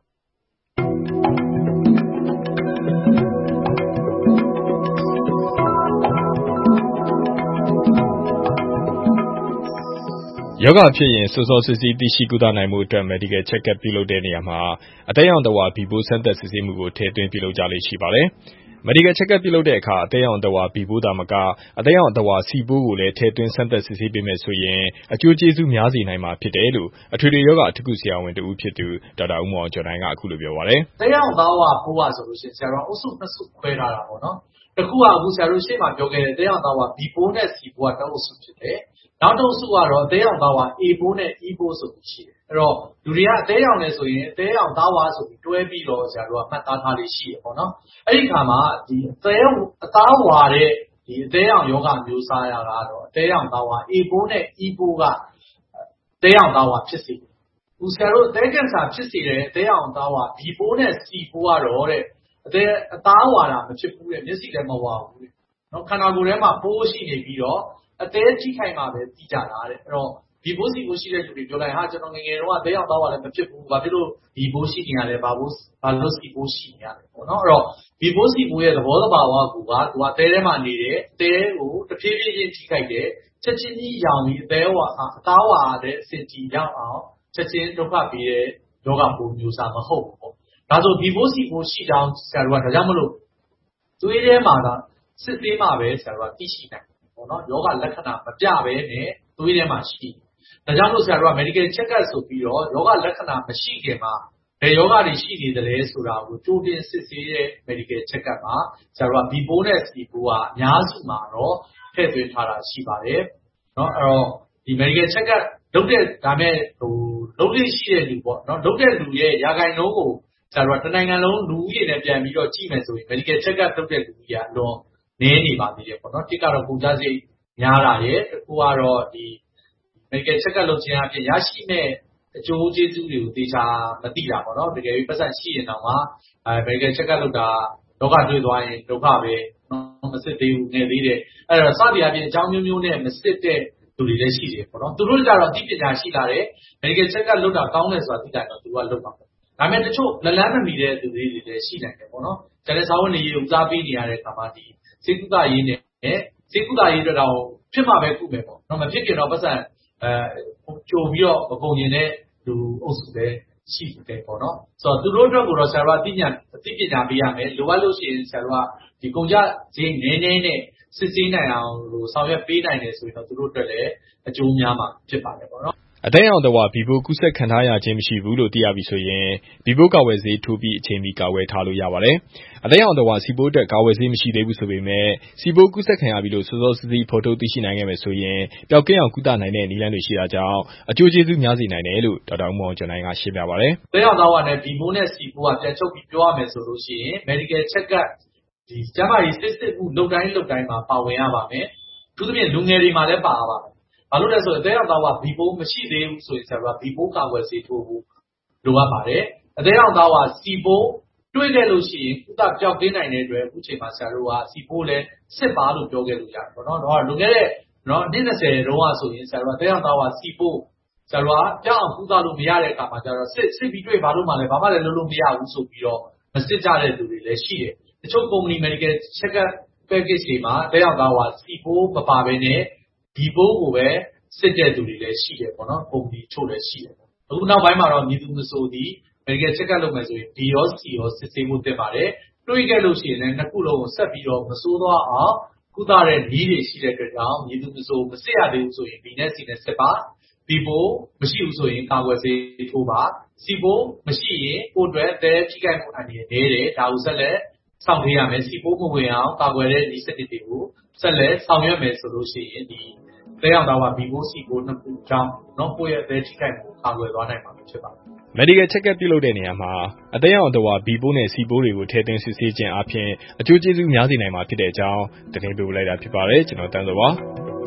A: ရောဂါဖြစ်ရင်စောစောစစ်ဆေးသိရှိကုသနိုင်မှုအတွက် Medical Check-up ပြုလုပ်တဲ့နေရာမှာအသည်းယောင်သဝါဘီပိုးစမ်းသပ်စစ်ဆေးမှုကိုထည့်သွင်းပြုလုပ်ကြလေ့ရှိပါတယ်။ Medical Check-up ပြုလုပ်တဲ့အခါအသည်းယောင်သဝါဘီပိုးသာမကအသည်းယောင်သဝါစီပိုးကိုလည်းထည့်သွင်းစမ်းသပ်စစ်ဆေးပေးမယ်ဆိုရင်အကျိုးကျေးဇူးများစေနိုင်မှာဖြစ်တယ်လို့အထွေထွေရောဂါအထူးကုဆရာဝန်တဦးဖြစ်သူဒေါက်တာဦးမောင်ကျော်နိုင်ကအခုလိုပြောပါတယ်
D: ။အသည်းယောင်သဝါပိုးဆိုလို့ရှိရင်ဆရာတို့အုပ်စုနှစ်စုခွဲထားတာပေါ့နော်။တစ်ခုကအခုဆရာတို့ရှေ့မှာပြောခဲ့တဲ့အသည်းယောင်သဝါဘီပိုးနဲ့စီပိုးကတစ်အုပ်စုဖြစ်တယ်။နောက်တစ်အုပ်စုကတော့အသည်းယောင်သဝါ A ပိုးနဲ့ E ပိုးဆိုပြီးရှိတယ်။အဲ့တော့လူတွေကအသည်းယောင်နဲ့ဆိုရင်အသည်းယောင်သဝါဆိုပြီးတွဲပြီးတော့ဆရာတို့ကမှတ်သားထားလေးရှိတယ်ပေါ့နော်။အဲ့ဒီခါမှာဒီအသားဝါတဲ့ဒီအသည်းယောင်ယောဂမျိုးစားရတာတော့အသည်းယောင်သဝါ A ပိုးနဲ့ E ပိုးကအသည်းယောင်သဝါဖြစ်စေတယ်။ဦးဆရာတို့အသည်းကင်ဆာဖြစ်စေတဲ့အသည်းယောင်သဝါ B ပိုးနဲ့ C ပိုးကတော့တဲ့အသားဝါတာမဖြစ်ဘူးတဲ့မျက်စိလည်းမဝါဘူးတဲ့။နော်ခန္ဓာကိုယ်ထဲမှာပိုးရှိနေပြီးတော့အသည်းထိခိုက်မှပဲသိကြတာတဲ့။အဲ့တော့ဒီပိုးစီပိုးရှိတဲ့လူတွေပြောလိုက်ဟာကျွန်တော်ငယ်ငယ်တုန်းကအသည်းယောင်သားဝါလည်းမဖြစ်ဘူးဘာဖြစ်လို့ဒီပိုးရှိနေရလဲဘာလို့စီပိုးရှိနေရလဲပေါ့နော်အဲ့တော့ဒီပိုးစီပိုးရဲ့သဘောတဘာဝကသူကအသည်းထဲမှာနေတယ်အသည်းကိုတဖြည်းဖြည်းချင်းထိခိုက်တယ်ချက်ချင်းကြီးရောင်ပြီးအသားဝါတဲ့အဆင့်ကြီးရောက်အောင်ချက်ချင်းဒုက္ခပေးတဲ့ယောဂပိုးမျိုးစားမဟုတ်ဘူးပေါ့ဒါဆိုဒီပိုးစီပိုးရှိကြောင်းဆရာတို့ကဒါကြောင့်မလို့သွေးထဲမှာကစစ်သေးမှပဲဆရာတို့ကသိရှိနိုင်ပေါ့နော်ယောဂလက္ခဏာမပြဘဲနဲ့သွေးထဲမှာရှိဒါကြောင့်လို့ဆရာတို့က medical check-up ဆိုပြီးတော့ယောဂလက္ခဏာမရှိခင်မှာဘယ်ယောဂတွေရှိနေသလဲဆိုတာကိုကြိုတင်စစ်ဆေးတဲ့ medical check-up မှာဆရာတို့က B ပိုးနဲ့ C ပိုးကအများစုမှာတော့ထည့်သွင်းထားတာရှိပါတယ်เนาะအဲ့တော့ဒီ medical check-up လုပ်တဲ့ဒါမဲ့လုပ်လို့ရှိတဲ့လူပေါ့เนาะလုပ်တဲ့လူရဲ့ရာခိုင်နှုန်းကိုဆရာတို့ကတနိုင်ငံလုံးလူဦးရေနဲ့ပြန်ပြီးတော့ကြည့်မယ်ဆိုရင် medical check-up လုပ်တဲ့လူကြီးကအလွန်နည်းနေပါသေးတယ်ပေါ့เนาะတစ်ကတော့ကုန်ကျစရိတ်များတာရဲ့တစ်ခုကတော့ဒီmedical check-up လုပ်ခြင်းအပြင်ရရှိမဲ့အကျိုးကျေးဇူးတွေကိုသေချာမသိတာပေါ့နော်တကယ်ပြီးပတ်စံရှိရင်တော့မှmedical check-up လုပ်တာလောကတွေ့သွားရင်ဒုက္ခပဲမစစ်သေးဘူးနေသေးတယ်အဲ့တော့စသည်အပြင်အကြောင်းမျိုးမျိုးနဲ့မစစ်တဲ့လူတွေလည်းရှိတယ်ပေါ့နော်သူတို့ကြတော့အသိပညာရှိလာတယ် medical check-up လုပ်တာကောင်းတယ်ဆိုတာသိတယ်တော့သူကလုပ်ပါပေါ့ဒါပေမဲ့တချို့လက်လန်းမမီတဲ့သူတွေလည်းရှိနိုင်တယ်ပေါ့နော်ကျန်တဲ့စာဝန်တွေဦးစားပေးနေရတဲ့အခါမှာဒီစေကုသရေးနဲ့စေကုသရေးအတွက်တော့ဖြစ်မှာပဲကုမယ်ပေါ့နော်မဖြစ်ခင်တော့ပတ်စံကြိုပြီးတော့မပုံရင်တဲ့လူအုပ်စုပဲရှိတယ်ပေါ့နော်ဆိုတော့သူတို့အတွက်ကိုတော့ဆရာတို့အသိပညာပေးရမယ်လိုအပ်လို့ရှိရင်ဆရာတို့ကဒီကုန်ကြဈေးနည်းနည်းနဲ့စစ်ဆေးနိုင်အောင်လို့ဆောင်ရွက်ပေးနိုင်တယ်ဆိုရင်တော့သူတို့အတွက်လည်းအကျိုးများမှာဖြစ်ပါတယ်ပေါ့နော်
A: အသည်းယောင်သဝါဘီပိုးကူးစက်ခံထားရခြင်းမရှိဘူးလို့သိရပြီဆိုရင်ဘီပိုးကာဝယ်ဆေးထိုးပြီးအချိန်မီကာဝယ်ထားလို့ရပါတယ်။အသည်းယောင်သဝါစီပိုးအတွက်ကာဝယ်ဆေးမရှိသေးဘူးဆိုပေမဲ့စီပိုးကူးစက်ခံရပြီလို့စောစောစီးစီးဖော်ထုတ်သိရှိနိုင်ခဲ့မယ်ဆိုရင်ပျောက်ကင်းအောင်ကုသနိုင်တဲ့နည်းလမ်းတွေရှိတာကြောင့်အကျိုးကျေးဇူးများစေနိုင်တယ်လို့ဒေါက်တာဦးမောင်ကျော်နိုင်ကရှင်းပြပါတယ်
D: ။အသည်းယောင်သဝါနဲ့ဘီပိုးနဲ့စီပိုးကပြန်ချုပ်ပြီးပြောရမယ်ဆိုလို့ရှိရင် medical check-up ဒီကျန်းမာရေးစစ်မှုလုပ်တိုင်းမှာပါဝင်ရပါမယ်။သူသဖြင့်လူငယ်တွေမှာလည်းပါရပါမယ်။ဘာလို့လဲဆိုတော့အသည်းယောင်သားဝါဘီပိုးမရှိသေးဘူးဆိုရင်ဆရာတို့ကဘီပိုးကာကွယ်ဆေးထိုးဖို့လိုအပ်ပါတယ်။အသည်းယောင်သားဝါစီပိုးတွေ့ခဲ့လို့ရှိရင်ကုသပျောက်ကင်းနိုင်တဲ့အတွက်အခုချိန်မှာဆရာတို့ကစီပိုးလည်းစစ်ပါလို့ပြောခဲ့လို့ရတယ်ပေါ့နော်။တော့လွန်ခဲ့တဲ့နှစ်20တုန်းကဆိုရင်ဆရာတို့ကအသည်းယောင်သားဝါစီပိုးဆရာတို့ကပျောက်အောင်ကုသလို့မရတဲ့အခါမှာကျတော့စစ်ပြီးတွေ့ဘာလို့မှလည်းဘာမှလည်းလုပ်လို့မရဘူးဆိုပြီးတော့မစစ်ကြတဲ့လူတွေလည်းရှိတယ်။တချို့ company medical check-up package တွေမှာအသည်းယောင်သားဝါစီပိုးမပါဘဲနဲ့ဒီပိုးကိုပဲစစ်တဲ့သူတွေလည်းရှိတယ်ပေါ့နော်ပုံပြီးချို့လည်းရှိတယ်ပေါ့အခုနောက်ပိုင်းမှာတော့မြည်သူမဆိုသည် medical check-up လုပ်မယ်ဆိုရင် D ရော C ရောစစ်ဆေးဖို့တင်ပါတယ်တွေးခဲ့လို့ရှိရင်လည်းနှစ်ခုလုံးကိုဆက်ပြီးတော့မဆိုးသွားအောင်ကုသတဲ့နည်းတွေရှိတဲ့အတွက်ကြောင့်မည်သူမဆိုမစစ်ရသေးဘူးဆိုရင် B နဲ့ C နဲ့စစ်ပါB ပိုးမရှိဘူးဆိုရင်ကာကွယ်ဆေးထိုးပါ C ပိုးမရှိရင်ကိုယ်အတွက်သက်ထိခိုက်မှုအန္တရာယ်နည်းတယ်ဒါကိုဆက်လက်ဆောင်ထည့်ရမယ် C ပိုးမဝင်အောင်ကာကွယ်တဲ့နည်းစနစ်တွေကိုဆက်လက်ဆောင်ရွက်မယ်ဆိုလို့ရှိရင်ဒီသက်ရောက်သားက B ပိုး C ပိုးနှစ်ခုကြောင့်ကိုယ့်ရဲ့သက်ထိခိုက်မှုကာကွယ်သွားနိုင်မှာဖြစ်ပါတယ်
A: Medical Check-up ပြုလုပ်တဲ့နေရာမှာအသက်ရောက်သဝါ B ပိုးနဲ့ C ပိုးတွေကိုထည့်သွင်းစစ်ဆေးခြင်းအပြင်အကျိုးကျေးဇူးများစေနိုင်မှာဖြစ်တဲ့အကြောင်းတင်ပြလိုက်တာဖြစ်ပါတယ်ကျွန်တော်တန်းစောပါ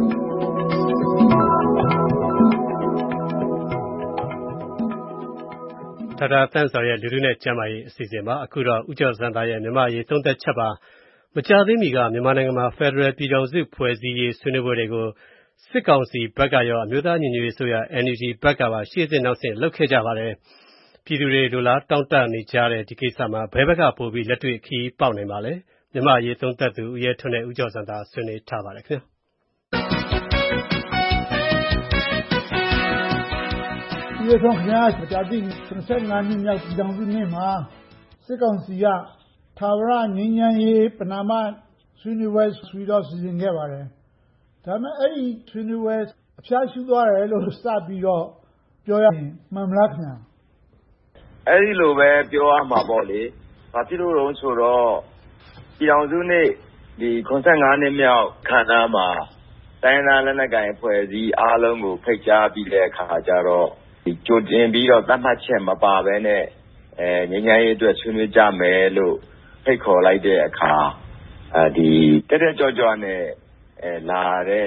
B: ဒေါက်တာတန်းစောရဲ့လူထုနဲ့ကျန်းမာရေးအစီအစဉ်ပါအခုတော့ဦးကျော်စံသားရဲ့မြန်မာရေးသုံးသက်ချက်ပါမကြာသေးမီကမြန်မာနိုင်ငံမှာ Federal ပြည်ထောင်စုဖွဲ့စည်းရေးဆွေးနွေးပွဲတွေကိုစစ်ကောင်စီဘက်ကရောအမျိုးသားညီညွတ်ရေးအစိုးရ NUG ဘက်ကပါရှေ့ဆင့်နောက်ဆင့်လုပ်ခဲ့ကြပါတယ်ပြည်သူတွေလိုလားတောင့်တနေကြတဲ့ဒီကိစ္စမှာဘယ်ဘက်ကပို့ပြီးလက်တွေ့ခရီးပေါက်နိုင်ပါလဲမြန်မာရေးသုံးသက်သူဦးရဲထွန်းနဲ့ဦးကျော်စံသားဆွေးနွေးထားပါတယ်ခင်ဗျာ
E: ဒီဆုံးခင်ဗျာမကြာသေး75နှစ်မြောက်ပြည်ထောင်စုနေ့မှာစစ်ကောင်စီကထာဝရငြိမ်းချမ်းရေးပဏာမဆွေးနွေးပွဲဆွေးတော့စီစဉ်ခဲ့ပါတယ်ဒါပေမဲ့အဲ့ဒီဆွေးနွေးပွဲအဖျားရှုသွားတယ်လို့စပြီးတော့ပြောရရင်မှန်မလားခင်ဗျာ
K: အဲ့ဒီလိုပဲပြောရမှာပေါ့လေဘာဖြစ်လို့လဲဆိုတော့ပြည်ထောင်စုနေ့ဒီ85နှစ်မြောက်ခန္ဓာမှာတိုင်းသားလက်နက်ကိုင်အဖွဲ့အစည်းအားလုံးကိုဖိတ်ကြားပြီးတဲ့အခါကျတော့ဒီကြိုတင်ပြီးတော့သတ်မှတ်ချက်မပါဘဲနဲ့ငြိမ်းချမ်းရေးအတွက်ဆွေးနွေးကြမယ်လို့ဖိတ်ခေါ်လိုက်တဲ့အခါဒီတက်ကြောကြောနဲ့လာတဲ့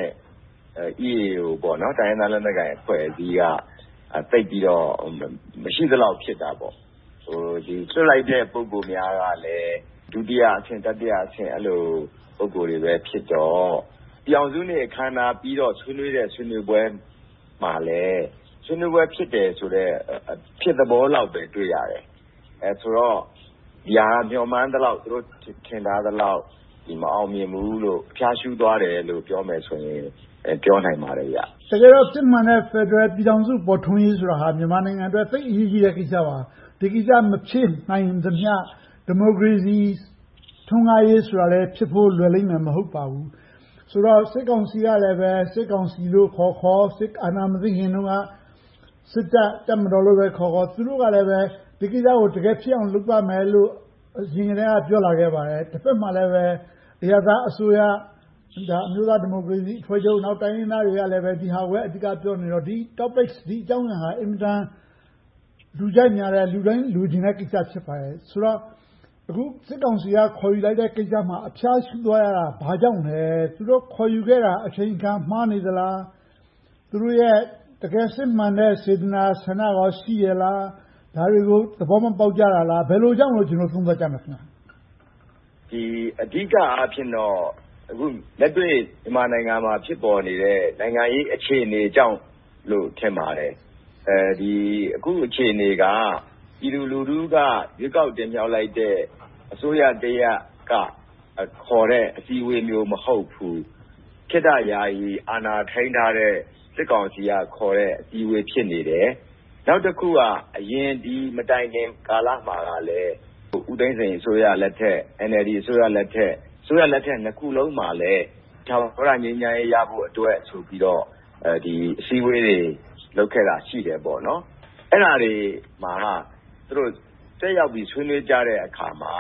K: EAO ပေါ့နော်တိုင်းသားလက်နက်ကိုင်အဖွဲ့အစည်းကတိတ်ပြီးတော့မရှိသလောက်ဖြစ်တာပေါ့ဒီဆွတ်လိုက်တဲ့ပုံကိုများကလည်းဒုတိယအဆင့်တတိယအဆင့်အဲ့လိုပုံကိုတွေပဲဖြစ်တော့ပြောင်စုနေခန္ဓာပြီးတော့ဆွေးနွေးတဲ့ဆွေးနွေးပွဲမှာလည်းဆွေးနွေးပွဲဖြစ်တယ်ဆိုတော့ဖြစ်သဘောလောက်ပဲတွေ့ရတယ်ဆိုတော့ဒီဟာမျှော်မှန်းသလောက်သူတို့ထင်ထားသလောက်ဒီမအောင်မြင်ဘူးလို့ဖျားရှုသွားတယ်လို့ပြောမယ်ဆိုရင်ပြောနိုင်ပါတယ်ဗျ
E: တကယ်တော့စစ်မှန်တဲ့ Federal ပြည်ထောင်စုပေါ်ထွန်းရေးဆိုတာဟာမြန်မာနိုင်ငံအတွက်သိအရေးကြီးတဲ့ကိစ္စပါဒီကိစ္စမဖြစ်နိုင်သမျှဒီမိုကရေစီထွန်းကားရေးဆိုတာလည်းဖြစ်ဖို့လွယ်လိမ့်မယ်မဟုတ်ပါဘူးဆိုတော့စစ်ကောင်စီကလည်းပဲစစ်ကောင်စီလို့ခေါ်စစ်အာဏာမသိခင်တုန်းကစစ်တပ်မတော်လို့ပဲခေါ်သူတို့ကလည်းပဲဒီကိစ္စကိုတကယ်ဖြစ်အောင်လုပ်ပါမယ်လို့အရင်ကတည်းကပြောလာခဲ့ပါတယ်တစ်ဖက်မှာလည်းပဲအရပ်သားအစိုးရဒါအမျိုးသားဒီမိုကရေစီအဖွဲ့ချုပ်နောက်တိုင်းရင်းသားတွေကလည်းပဲဒီဟာကိုအဓိကပြောနေတော့ဒီ topics ဒီအကြောင်းအရာဟာအင်မတန်လူကြိုက်များတဲ့လူတိုင်းလူကျင်တဲ့ကိစ္စဖြစ်ပါတယ်ဆိုတော့အခုစစ်ကောင်စီကခေါ်ယူလိုက်တဲ့ကိစ္စမှာအဖျားရှုသွားရတာဘာကြောင့်လဲသူတို့ခေါ်ယူခဲ့တာအချိန်ခံမှားနေသလားသူတို့ရဲ့တကယ်စစ်မှန်တဲ့စေတနာဆန္ဒရောရှိရလားဒါတွေကိုသဘောမပေါက်ကြတာလားဘယ်လိုကြောင့်လို့ကျွန်တော်သုံးသပ်ကြမှာခင်ဗျ
K: ဒီအဓိကအားဖြင့်တော့အခုလက်တွေ့မြန်မာနိုင်ငံမှာဖြစ်ပေါ်နေတဲ့နိုင်ငံရေးအခြေအနေကြောင့်လို့ထင်ပါတယ်ဒီအခုအခြေအနေကပြည်သူလူထုကရွေးကောက်တင်မြှောက်လိုက်တဲ့အစိုးရတရကခေါ်တဲ့အစည်းအဝေးမျိုးမဟုတ်ဘူးခေတ္တယာယီအာဏာထိန်းထားတဲ့စစ်ကောင်စီကခေါ်တဲ့အစည်းအဝေးဖြစ်နေတယ်နောက်တစ်ခုကအရင်ဒီမတိုင်ခင်ကာလမှာကလည်းဦးသိန်းစိန်အစိုးရလက်ထက် NLD အစိုးရလက်ထက်နှစ်ခုလုံးမှာလည်းထာဝရငြိမ်းချမ်းရေးရဖို့အတွက်ဆိုပြီးတော့ဒီအစည်းအဝေးတွေလုပ်ခဲ့တာရှိတယ်ပေါ့နော်အဲ့ဒါတွေမှာသူတို့တက်ရောက်ပြီးဆွေးနွေးကြတဲ့အခါမှာ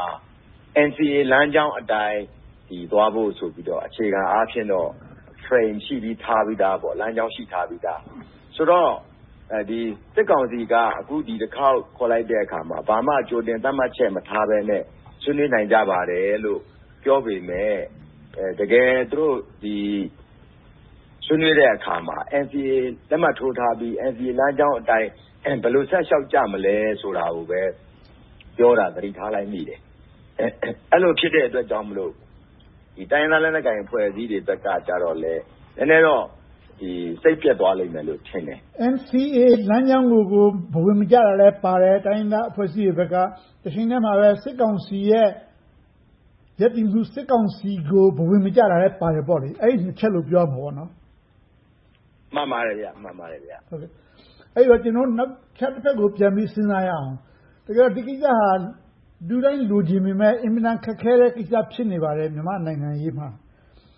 K: NCA လမ်းကြောင်းအတိုင်းဒီသွားဖို့ဆိုပြီးတော့အခြေခံအားဖြင့်တော့ frame ရှိပြီးထားပြီးသားပေါ့လမ်းကြောင်းရှိထားပြီးသားဆိုတော့ဒီစစ်ကောင်စီကအခုဒီတစ်ခေါက်ခေါ်လိုက်တဲ့အခါမှာဘာမှကြိုတင်သတ်မှတ်ချက်မထားဘဲနဲ့ဆွေးနွေးနိုင်ကြပါတယ်လို့ပြောပေမဲ့တကယ်သူတို့ဒီဆွေးနွေးတဲ့အခါမှာ NCA လက်မှတ်ထိုးထားပြီး NCA လမ်းကြောင်းအတိုင်းဘယ်လိုဆက်လျှောက်ကြမလဲဆိုတာကိုပဲပြောတာသတိထားလိုက်မိတယ်အဲ့လိုဖြစ်တဲ့အတွက်ကြောင့်မလို့ဒီတိုင်းသားလက်နက်ကိုင်အဖွဲ့အစည်းတွေဘက်ကကြတော့လေနည်းနည်းတော့ဒီစိတ်ပြတ်သွားလိမ့်မယ်လို့ထင်တယ်
E: NCA လမ်းကြောင်းကိုဘဝင်မကြတာလဲပါတယ်တိုင်းသားအဖွဲ့အစည်းတွေဘက်ကတချိန်တည်းမှာပဲစစ်ကောင်စီရဲ့ရည်တည်မှုစစ်ကောင်စီကိုဘဝင်မကြတာလဲပါတယ်ပေါ့လေအဲ့ဒီနှစ်ချက်လို့ပြောမှာပေါ့နော်
K: မှန်ပါတယ်ဗျမှန်ပါတယ်ဗျ
E: ဟုတ်ကဲ့အဲ့တော့ကျွန်တော်နောက်ချက်တစ်ဖက်ကိုပြန်ပြီးစဉ်းစားရအောင်တကယ်ဒီကိစ္စဟာလူတိုင်းလူချင်းပေမဲ့အင်မတန်ခက်ခဲတဲ့ကိစ္စဖြစ်နေပါတယ်မြန်မာနိုင်ငံရေးမှာ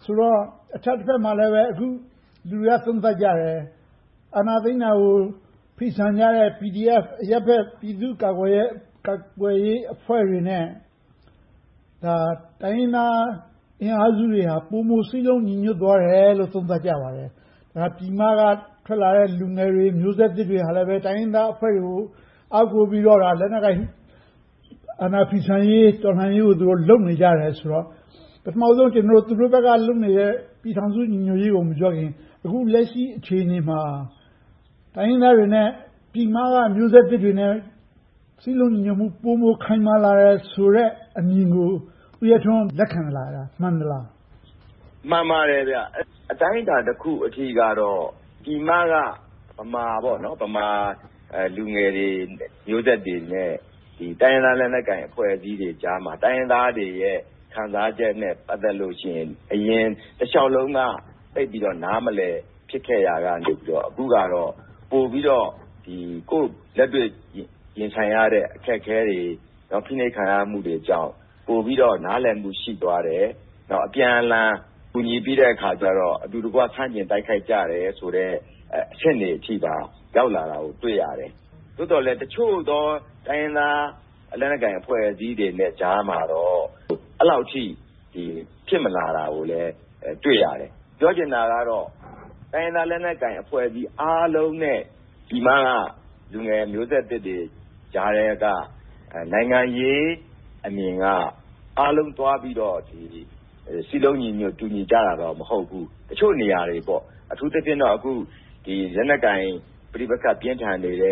E: ဆိုတော့အထက်တစ်ဖက်မှာလည်းပဲအခုလူတွေကသုံးသပ်ကြတယ်အာဏာသိမ်းတာကိုဖိဆန်ကြတဲ့ PDF အရပ်ဘက်ပြည်သူ့ကာကွယ်ရေးအဖွဲ့တွေနဲ့ဒါတိုင်းရင်းသားအင်အားစုတွေဟာပုံမစည်းလုံးညီညွတ်သွားတယ်လို့သုံးသပ်ကြပါတယ်ဒါပြည်မကထွက်လာတဲ့လူငယ်တွေမျိုးဆက်သစ်တွေဟာလည်းပဲတိုင်းရင်းသားအဖွဲ့တွေကိုအောက်ကိုပြီးတော့လက်နက်ကိုင်အာဏာဖီဆန်ရေးတော်လှန်ရေးကိုသူတို့လုပ်နေကြတယ်ဆိုတော့ပထမဆုံးကျွန်တော်တို့သူတို့ဘက်ကလုပ်နေတဲ့ပြည်ထောင်စုညီညွတ်ရေးကိုမပြောခင်အခုလက်ရှိအခြေအနေမှာတိုင်းရင်းသားတွေနဲ့ပြည်မကမျိုးဆက်သစ်တွေနဲ့စည်းလုံးညီညွတ်မှုပုံမခိုင်မာလာတယ်ဆိုတဲ့အမြင်ကိုဦးရထွန်းလက်ခံလာတာမှန်သလား
K: မှန်ပါတယ်ဗျအတိုင်းအတာတစ်ခုအထိကတော့ပြည်မကဗမာပေါ့နော်ဗမာလူငယ်တွေမျိုးဆက်တွေနဲ့ဒီတိုင်းရင်းသားလက်နက်ကိုင်အဖွဲ့အစည်းတွေကြားမှာတိုင်းရင်းသားတွေရဲ့ခံစားချက်နဲ့ပတ်သက်လို့ရှိရင်အရင်တစ်လျှောက်လုံးကသိပြီးတော့နားမလဲဖြစ်ခဲ့ရတာနေပြီးတော့အခုကတော့ပို့ပြီးတော့ဒီကိုလက်တွေ့ရင်ဆိုင်ရတဲ့အခက်အခဲတွေတော့ဖိနှိပ်ခံရမှုတွေကြောင့်ပို့ပြီးတော့နားလည်မှုရှိသွားတယ်တော့အပြန်အလှန်ကူညီပြီးတဲ့အခါကျတော့အတူတကွဆန့်ကျင်တိုက်ခိုက်ကြတယ်ဆိုတော့အချက်တွေအထိပါရောက်လာတာကိုတွေ့ရတယ်သို့တော်လည်းတချို့သောတိုင်းရင်းသားလက်နက်ကိုင်အဖွဲ့အစည်းတွေနဲ့ကြားမှာတော့အဲ့လောက်ထိဒီဖြစ်မလာတာကိုလည်းတွေ့ရတယ်ပြောချင်တာကတော့တိုင်းရင်းသားလက်နက်ကိုင်အဖွဲ့အစည်းအားလုံးနဲ့ဒီမှာကလူငယ်မျိုးဆက်သစ်တွေကြားတဲ့ကနိုင်ငံရေးအမြင်ကအားလုံးသွားပြီးတော့ဒီစီလုံးညီညွတ်တူညီကြတာတော့မဟုတ်ဘူးတချို့နေရာတွေပေါ့အထူးသဖြင့်တော့အခုဒီလက်နက်ကိုင်ပြိပက္ခပြင်းထန်နေတဲ့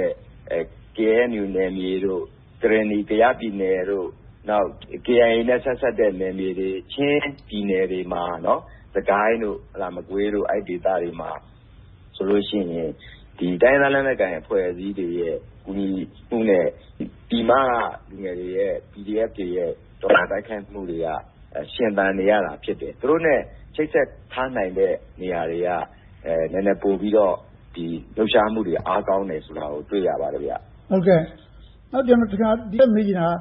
K: KNU နယ်မြေတို့ကရင်နီတရားပြည်နယ်တို့နောက် KIA နဲ့ဆက်ဆက်တဲ့နယ်မြေတွေချင်းပြည်နယ်တွေမှာเนาะစကိုင်းတို့မကွေးတို့အဲ့ဒေသတွေမှာဆိုလို့ရှိရင်ဒီတိုင်းသားလက်နက်ကိုင်အဖွဲ့အစည်းတွေရဲ့ကူညီမှုနဲ့ဒီမှာလူငယ်တွေရဲ့ PDF တွေရဲ့တော်လှန်တိုက်ခိုက်မှုတွေကရှင်သန်နေရတာဖြစ်တယ်သူတို့နဲ့ချိတ်ဆက်ထားနိုင်တဲ့နေရာတွေကနည်းနည်းပို့ပြီးတော့ဒီလှုပ်ရှားမှုတွေအားကောင်းတယ်ဆိုတာကိုတွေ့ရပါတယ်ဗျ
E: ဟုတ်ကဲ့နောက်ကျွန်တော်တခါဒီမေးချင်တာ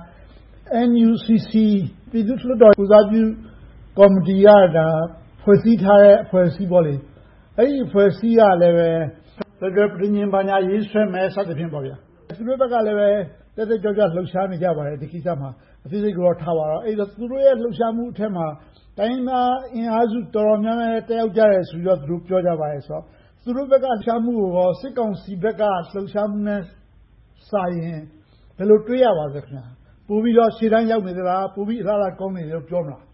E: NUCC ပြည်သူ့လွှတ်တော်ကိုစားပြုကော်မတီကဒါဖွဲ့စည်းထားတဲ့အဖွဲ့အစည်းပေါ့လေအဲ့ဒီအဖွဲ့အစည်းကလည်းပဲဖက်ဒရယ်ပြည်ညင်ဘာညာရေးဆွဲမယ်စသဖြင့်ပေါ့ဗျာသူတို့ဘက်ကလည်းပဲတက်တက်ကြွကြွလှုပ်ရှားနေကြပါတယ်ဒီကိစ္စမှာအသေးစိတ်ကတော့ထားပါတော့အဲ့တော့သူတို့ရဲ့လှုပ်ရှားမှုအထက်မှာတိုင်းသားအင်အားစုတော်တော်များများတက်ရောက်ကြတယ်ဆိုတော့သူတို့ပြောကြပါတယ်ဆိုတော့သူတို့ဘက်ကလှုပ်ရှားမှုကိုစစ်ကောင်စီဘက်ကလှုပ်ရှားမှုနဲ့စာရင်ဘယ်လိုတွေးရပါသလဲခင်ဗျာပို့ပြီးတော့ရှေ့တန်းရောက်နေသလားပို့ပြီးအလားအလာကောင်းနေတယ်လို့ပြောမလား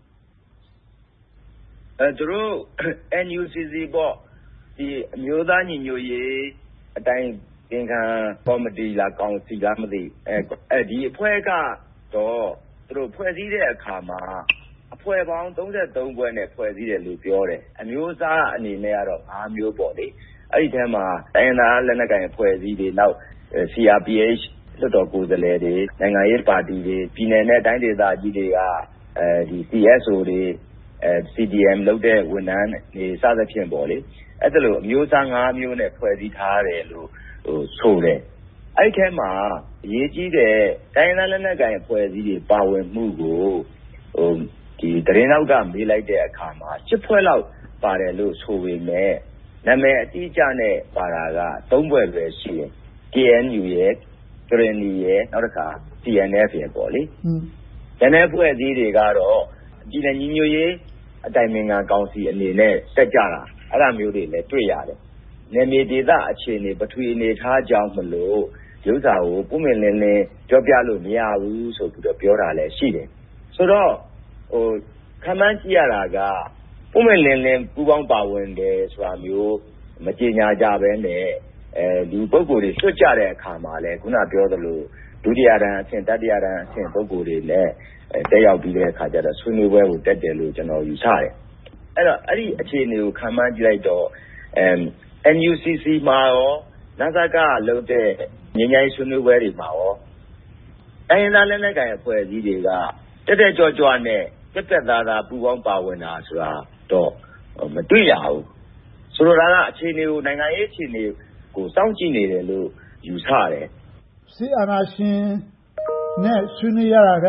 K: သူတို့ NUCC ပေါ့ဒီအမျိုးသားညီညွတ်ရေးအတိုင်းသင်္ခံကော်မတီလားကောင်စီလားမသိဒီအဖွဲ့ကတော့သူတို့ဖွဲ့စည်းတဲ့အခါမှာအဖွဲ့ပေါင်း33ဖွဲ့နဲ့ဖွဲ့စည်းတယ်လို့ပြောတယ်အမျိုးအစားအနေနဲ့ကတော့5မျိုးပေါ့လေအဲ့ဒီထဲမှာတိုင်းသားလက်နက်ကိုင်အဖွဲ့အစည်းတွေနောက် CRPH လွှတ်တော်ကိုယ်စားလှယ်တွေနိုင်ငံရေးပါတီတွေပြည်နယ်နဲ့တိုင်းဒေသကြီးတွေကဒီ CSO တွေCDM လုပ်တဲ့ဝန်ထမ်းတွေစသဖြင့်ပေါ့လေအဲ့ဒါလိုအမျိုးအစား5မျိုးနဲ့ဖွဲ့စည်းထားတယ်လို့ဆိုတယ်အဲ့ထဲမှာအရေးကြီးတဲ့တိုင်းသားလက်နက်ကိုင်အဖွဲ့အစည်းတွေပါဝင်မှုကိုဒီသတင်းနောက်ကမေးလိုက်တဲ့အခါမှာ7ဖွဲ့လောက်ပါတယ်လို့ဆိုပေမဲ့နာမည်အတိအကျနဲ့ပါတာက3ဖွဲ့ပဲရှိတယ် KNU ရဲ့ကရင်နီရဲ့နောက်တစ်ခါ CNF ရဲ့ပေါ့လေ။ဒါနဲ့ဖွဲ့စည်းတွေကတော့ပြည်내ညီညွတ်ရေးအတိုင်ပင်ခံကောင်စီအနေနဲ့တက်ကြတာအဲ့လိုမျိုးတွေလည်းတွေ့ရတယ်။နယ်မြေဒေသအခြေအနေပထဝီအနေထားကြောင့်မလို့ရုပ်စာကိုပုံမှန်လင်းလင်းပြောပြလို့မရဘူးဆိုပြီးတော့ပြောတာလည်းရှိတယ်။ဆိုတော့ခံမှန်းကြည့်ရတာကပုံမှန်လင်းလင်းပူပေါင်းပါဝင်တယ်ဆိုတာမျိုးမကြေညာကြဘဲနဲ့ဒီပုဂ္ဂိုလ်တွေဆွတ်ကြတဲ့အခါမှာလဲခုနပြောသလိုဒုတိယတန်းအဆင့်တတိယတန်းအဆင့်ပုဂ္ဂိုလ်တွေလည်းတက်ရောက်ပြီးတဲ့အခါကျတော့ဆွေးနွေးပွဲကိုတက်တယ်လို့ကျွန်တော်ယူဆတယ်အဲ့တော့အဲ့ဒီအခြေအနေကိုခံမှန်းကြည့်လိုက်တော့NUCC မှာရောNASA ကလုပ်တဲ့ငြိမ်းချမ်းရေးဆွေးနွေးပွဲတွေမှာရောတိုင်းရင်းသားလက်နက်ကိုင်အဖွဲ့အစည်းတွေကတက်တက်ကြွကြွနဲ့တက်တက်သားသားပူးပေါင်းပါဝင်တာဆိုတာတော့မတွေ့ရဘူးဆိုတော့ဒါကအခြေအနေကိုနိုင်ငံရေးအခြေအနေကိုစောင့်ကြည့်နေတယ်လို့ယူဆတယ်
E: စစ်အာဏာရှင်နဲ့ဆွေးနွေးရတာက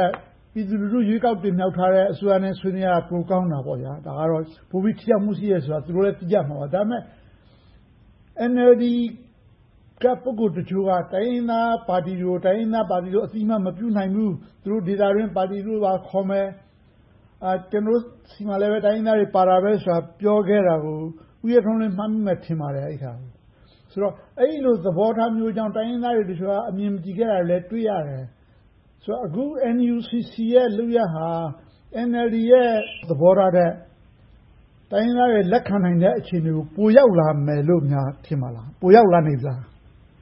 E: ပြည်သူလူထုရွေးကောက်တင်မြှောက်ထားတဲ့အစိုးရနဲ့ဆွေးနွေးရတာပိုကောင်းတာပေါ့ဗျာဒါကတော့ပိုပြီးထိရောက်မှုရှိရဲဆိုတာသူတို့လည်းသိကြမှာပါဒါပေမဲ့ NLD ကပုဂ္ဂိုလ်တချို့ကတိုင်းရင်းသားပါတီတို့အသိအမှတ်မပြုနိုင်ဘူးသူတို့ဒေသတွင်းပါတီတို့ပါခေါ်မယ်ကျွန်တော်စီမှာလည်းတိုင်းရင်းသားတွေပါတာပဲဆိုတာပြောခဲ့တာကိုဦးရထွန်းလည်းမှတ်မိမှထင်ပါတယ်အဲ့ဒါဆိုတော့အဲ့လိုသဘောထားမျိုးကြောင့်တိုင်းရင်းသားတွေတချို့ကအမြင်မကြည့်ခဲ့တာလည်းတွေ့ရတယ်ဆိုတော့အခု NUCC ရဲ့လုပ်ရဟာ NLD ရဲ့သဘောထားတဲ့တိုင်းရင်းသားတွေလက်ခံနိုင်တဲ့အခြေအနေကိုပိုရောက်လာမယ်လို့များထင်ပါလားပိုရောက်လာနိုင်လား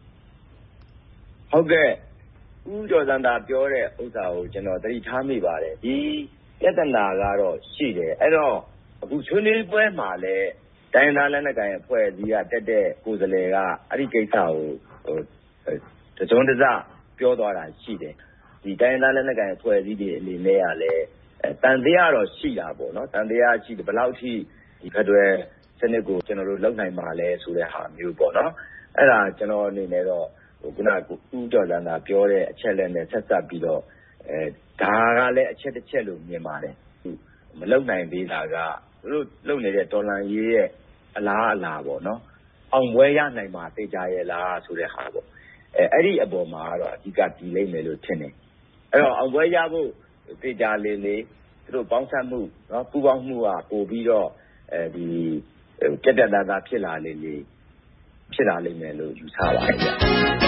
K: ဟုတ်ကဲ့ဦးကျော်စန္ဒာပြောတဲ့ဥစ္စာကိုကျွန်တော်သတိထားမိပါတယ်ဒီပြဿနာကတော့ရှိတယ်အဲ့တော့အခုဆွေးနွေးပွဲမှာလည်းတိုင်းသားလက်နက်ကိုင်အဖွဲ့အစည်းကတက်တဲ့ကိုယ်စားလှယ်ကအဲ့ဒီကိစ္စကိုတစုံတစပြောသွားတာရှိတယ်ဒီတိုင်းသားလက်နက်ကိုင်အဖွဲ့အစည်းတွေအနေနဲ့ကလည်းတန်တရားတော့ရှိတာပေါ့နော်တန်တရားရှိတယ်ဘယ်လောက်ထိဒီဖက်ဒရယ်စနစ်ကိုကျွန်တော်တို့လုပ်နိုင်ပါလဲဆိုတဲ့ဟာမျိုးပေါ့နော်အဲ့ဒါကျွန်တော်အနေနဲ့တော့ခုနကဦးကျော်စန္ဒာပြောတဲ့အချက်လက်နဲ့ဆက်စပ်ပြီးတော့ဒါကလည်းအချက်တစ်ချက်လို့မြင်ပါတယ်မလုံနိုင်သေးတာကသူတို့လုံနေတဲ့ဒေါ်လာရေးရဲ့အလားအလာပေါ့နော်အောင်ပွဲရနိုင်မှာသိကြရဲ့လားဆိုတဲ့ဟာပေါ့အဲ့ဒီအပေါ်မှာတော့အဓိကတည်လိမ့်မယ်လို့ထင်တယ်အဲ့တော့အောင်ပွဲရဖို့သိကြလေးသူတို့ပေါင်းစပ်မှုနော်ပူးပေါင်းမှုကပို့ပြီးတော့ဒီပြတ်ပြတ်သားသားဖြစ်လာလိမ့်မယ်လို့ယူဆပါတယ်ဗျ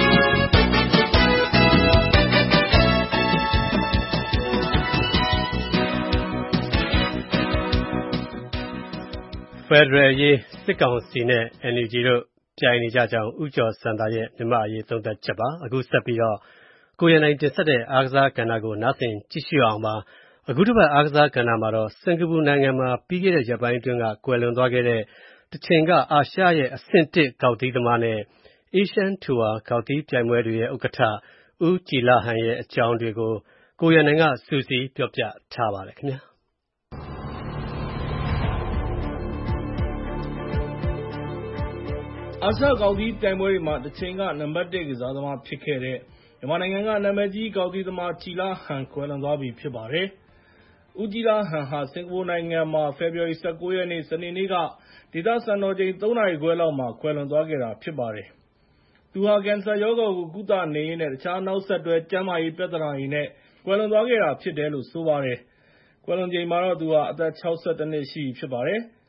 B: ဖက်ဒရယ်ရေးစစ်ကောင်စီနဲ့ NUG တို့ပြိုင်နေကြကြောင်းဦးကျော်စန္ဒာရဲ့မြန်မာအရေးသုံးသပ်ချက်ပါအခုဆက်ပြီးတော့ကိုရနိုင်တင်ဆက်တဲ့အားကစားကဏ္ဍကိုနားဆင်ကြည့်ရှုအောင်ပါအခုတစ်ပတ်အားကစားကဏ္ဍမှာတော့စင်ကာပူနိုင်ငံမှာပြီးခဲ့တဲ့ရက်ပိုင်းအတွင်းကကွယ်လွန်သွားခဲ့တဲ့တချိန်ကအာရှရဲ့အဆင့်1ဂေါက်သီးသမားနဲ့ Asian Tour ဂေါက်သီးပြိုင်ပွဲတွေရဲ့ဥက္ကဋ္ဌဦးကြည်လဟန်ရဲ့အကြောင်းတွေကိုကိုရနိုင်ကစူးစီးပြောပြထားပါတယ်ခင်ဗျာ
F: အာရှဂေါက်သီးပြိုင်ပွဲတွေမှာတချိန်ကနံပါတ်1ကစားသမားဖြစ်ခဲ့တဲ့မြန်မာနိုင်ငံကနာမည်ကြီးဂေါက်သီးသမားကြည်လဟန်ကွယ်လွန်သွားပြီဖြစ်ပါတယ်။ဦးကြည်လဟန်ဟာစင်ကာပူနိုင်ငံမှာဖေဖော်ဝါရီ19ရက်နေ့စနေနေ့ကဒေသစံတော်ချိန်3 နာရီခွဲလောက်မှာကွယ်လွန်သွားခဲ့တာဖြစ်ပါတယ်။သူဟာကင်ဆာရောဂါကိုကုသနေရင်းနဲ့တခြားနောက်ဆက်တွဲကျန်းမာရေးပြဿနာတွေနဲ့ကွယ်လွန်သွားခဲ့တာဖြစ်တယ်လို့ဆိုပါတယ်။ကွယ်လွန်ချိန်မှာတော့သူဟာအသက်62နှစ်ရှိပြီဖြစ်ပါတယ်။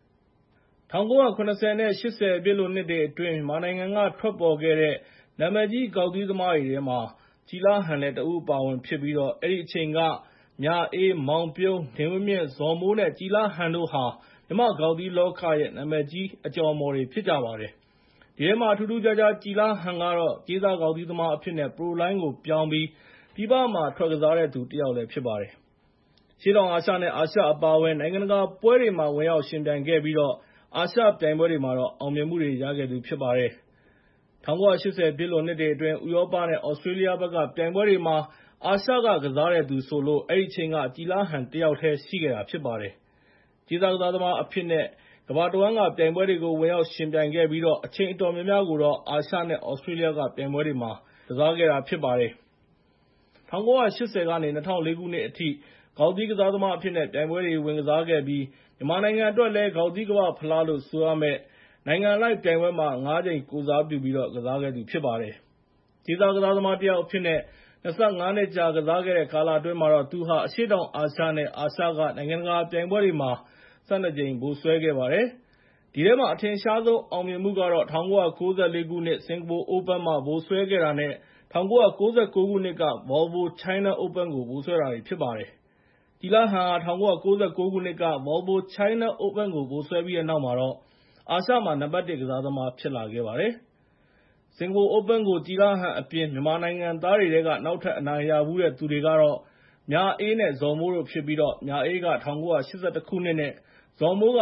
F: 1970နဲ့80ပြည့်လွန်နှစ်တွေအတွင်းမြန်မာနိုင်ငံကထွက်ပေါ်ခဲ့တဲ့နာမည်ကြီးဂေါက်သီးသမားတွေထဲမှာကြည်လဟန်လည်းတဦးအပါဝင်ဖြစ်ပြီးတော့အဲ့ဒီအချိန်ကမြအေးမောင်ပြုံးဒင်ဝင်းမြင့်ဇော်မိုးနဲ့ကြည်လဟန်တို့ဟာမြန်မာဂေါက်သီးလောကရဲ့နာမည်ကြီးအကျော်အမော်တွေဖြစ်ကြပါတယ်။ဒီထဲမှာထူးထူးခြားခြားကြည်လဟန်ကတော့ကြေးစားဂေါက်သီးသမားအဖြစ်နဲ့ပရိုလိုင်းကိုပြောင်းပြီးပြည်ပမှာထွက်ကစားတဲ့သူတစ်ယောက်လည်းဖြစ်ပါတယ်။ရှေ့တောင်အာရှနဲ့အာရှအပါအဝင်နိုင်ငံတကာပွဲတွေမှာဝင်ရောက်ရှင်ပြိုင်ခဲ့ပြီးတော့အာရှပြိုင်ပွဲတွေမှာတော့အောင်မြင်မှုတွေရခဲ့သူဖြစ်ပါတယ်။1980ပြည့်လွန်နှစ်တွေအတွင်းဥရောပနဲ့ဩစတြေးလျဘက်ကပြိုင်ပွဲတွေမှာအာရှကကစားတဲ့သူဆိုလို့အဲ့ဒီအချိန်ကကြည်လဟန်တယောက်တည်းရှိခဲ့တာဖြစ်ပါတယ်။ကြေးစားကစားသမားအဖြစ်နဲ့ကမ္ဘာတဝန်းကပြိုင်ပွဲတွေကိုဝင်ရောက်ရှင်ပြိုင်ခဲ့ပြီးတော့အချိန်အတော်များများကိုတော့အာရှနဲ့ဩစတြေးလျကပြိုင်ပွဲတွေမှာကစားခဲ့တာဖြစ်ပါတယ်။1980ကနေ2004ခုနှစ်အထိဂေါက်သီးကစားသမားအဖြစ်နဲ့ပြိုင်ပွဲတွေဝင်ကစားခဲ့ပြီးမြန်မာနိုင်ငံအတွက်လည်းဂေါက်သီးကမ္ဘာဖလားလို့ဆိုရမယ့်နိုင်ငံလိုက်ပြိုင်ပွဲမှာ5 ကြိမ်ကိုစားပြုပြီးတော့ကစားခဲ့သူဖြစ်ပါတယ်။ကြေးစားကစားသမားတစ်ယောက်အဖြစ်နဲ့25 နှစ်ကြာကစားခဲ့တဲ့ကာလအတွင်းမှာတော့သူဟာအရှေ့တောင်အာရှနဲ့အာရှကနိုင်ငံတကာပြိုင်ပွဲတွေမှာ12 ကြိမ်ဗိုလ်စွဲခဲ့ပါတယ်။ဒီထဲမှာအထင်ရှားဆုံးအောင်မြင်မှုကတော့1994ခုနှစ်စင်ကာပူ Open မှာဗိုလ်စွဲခဲ့တာနဲ့1999ခုနှစ်က Volvo China Open ကိုဗိုလ်စွဲတာတွေဖြစ်ပါတယ်။ကြည်လဟန်ဟာ1999ခုနှစ်က Volvo China Open ကိုဗိုလ်စွဲပြီးတဲ့နောက်မှာတော့အာရှမှာနံပါတ်1ကစားသမားဖြစ်လာခဲ့ပါတယ်။စင်ကာပူ Open ကိုကြည်လဟန်အပြင်မြန်မာနိုင်ငံသားတွေထဲကနောက်ထပ်အနိုင်ရဖူးတဲ့သူတွေကတော့မြအေးနဲ့ဇော်မိုးတို့ဖြစ်ပြီးတော့မြအေးက1981ခုနှစ်နဲ့ဇော်မိုးက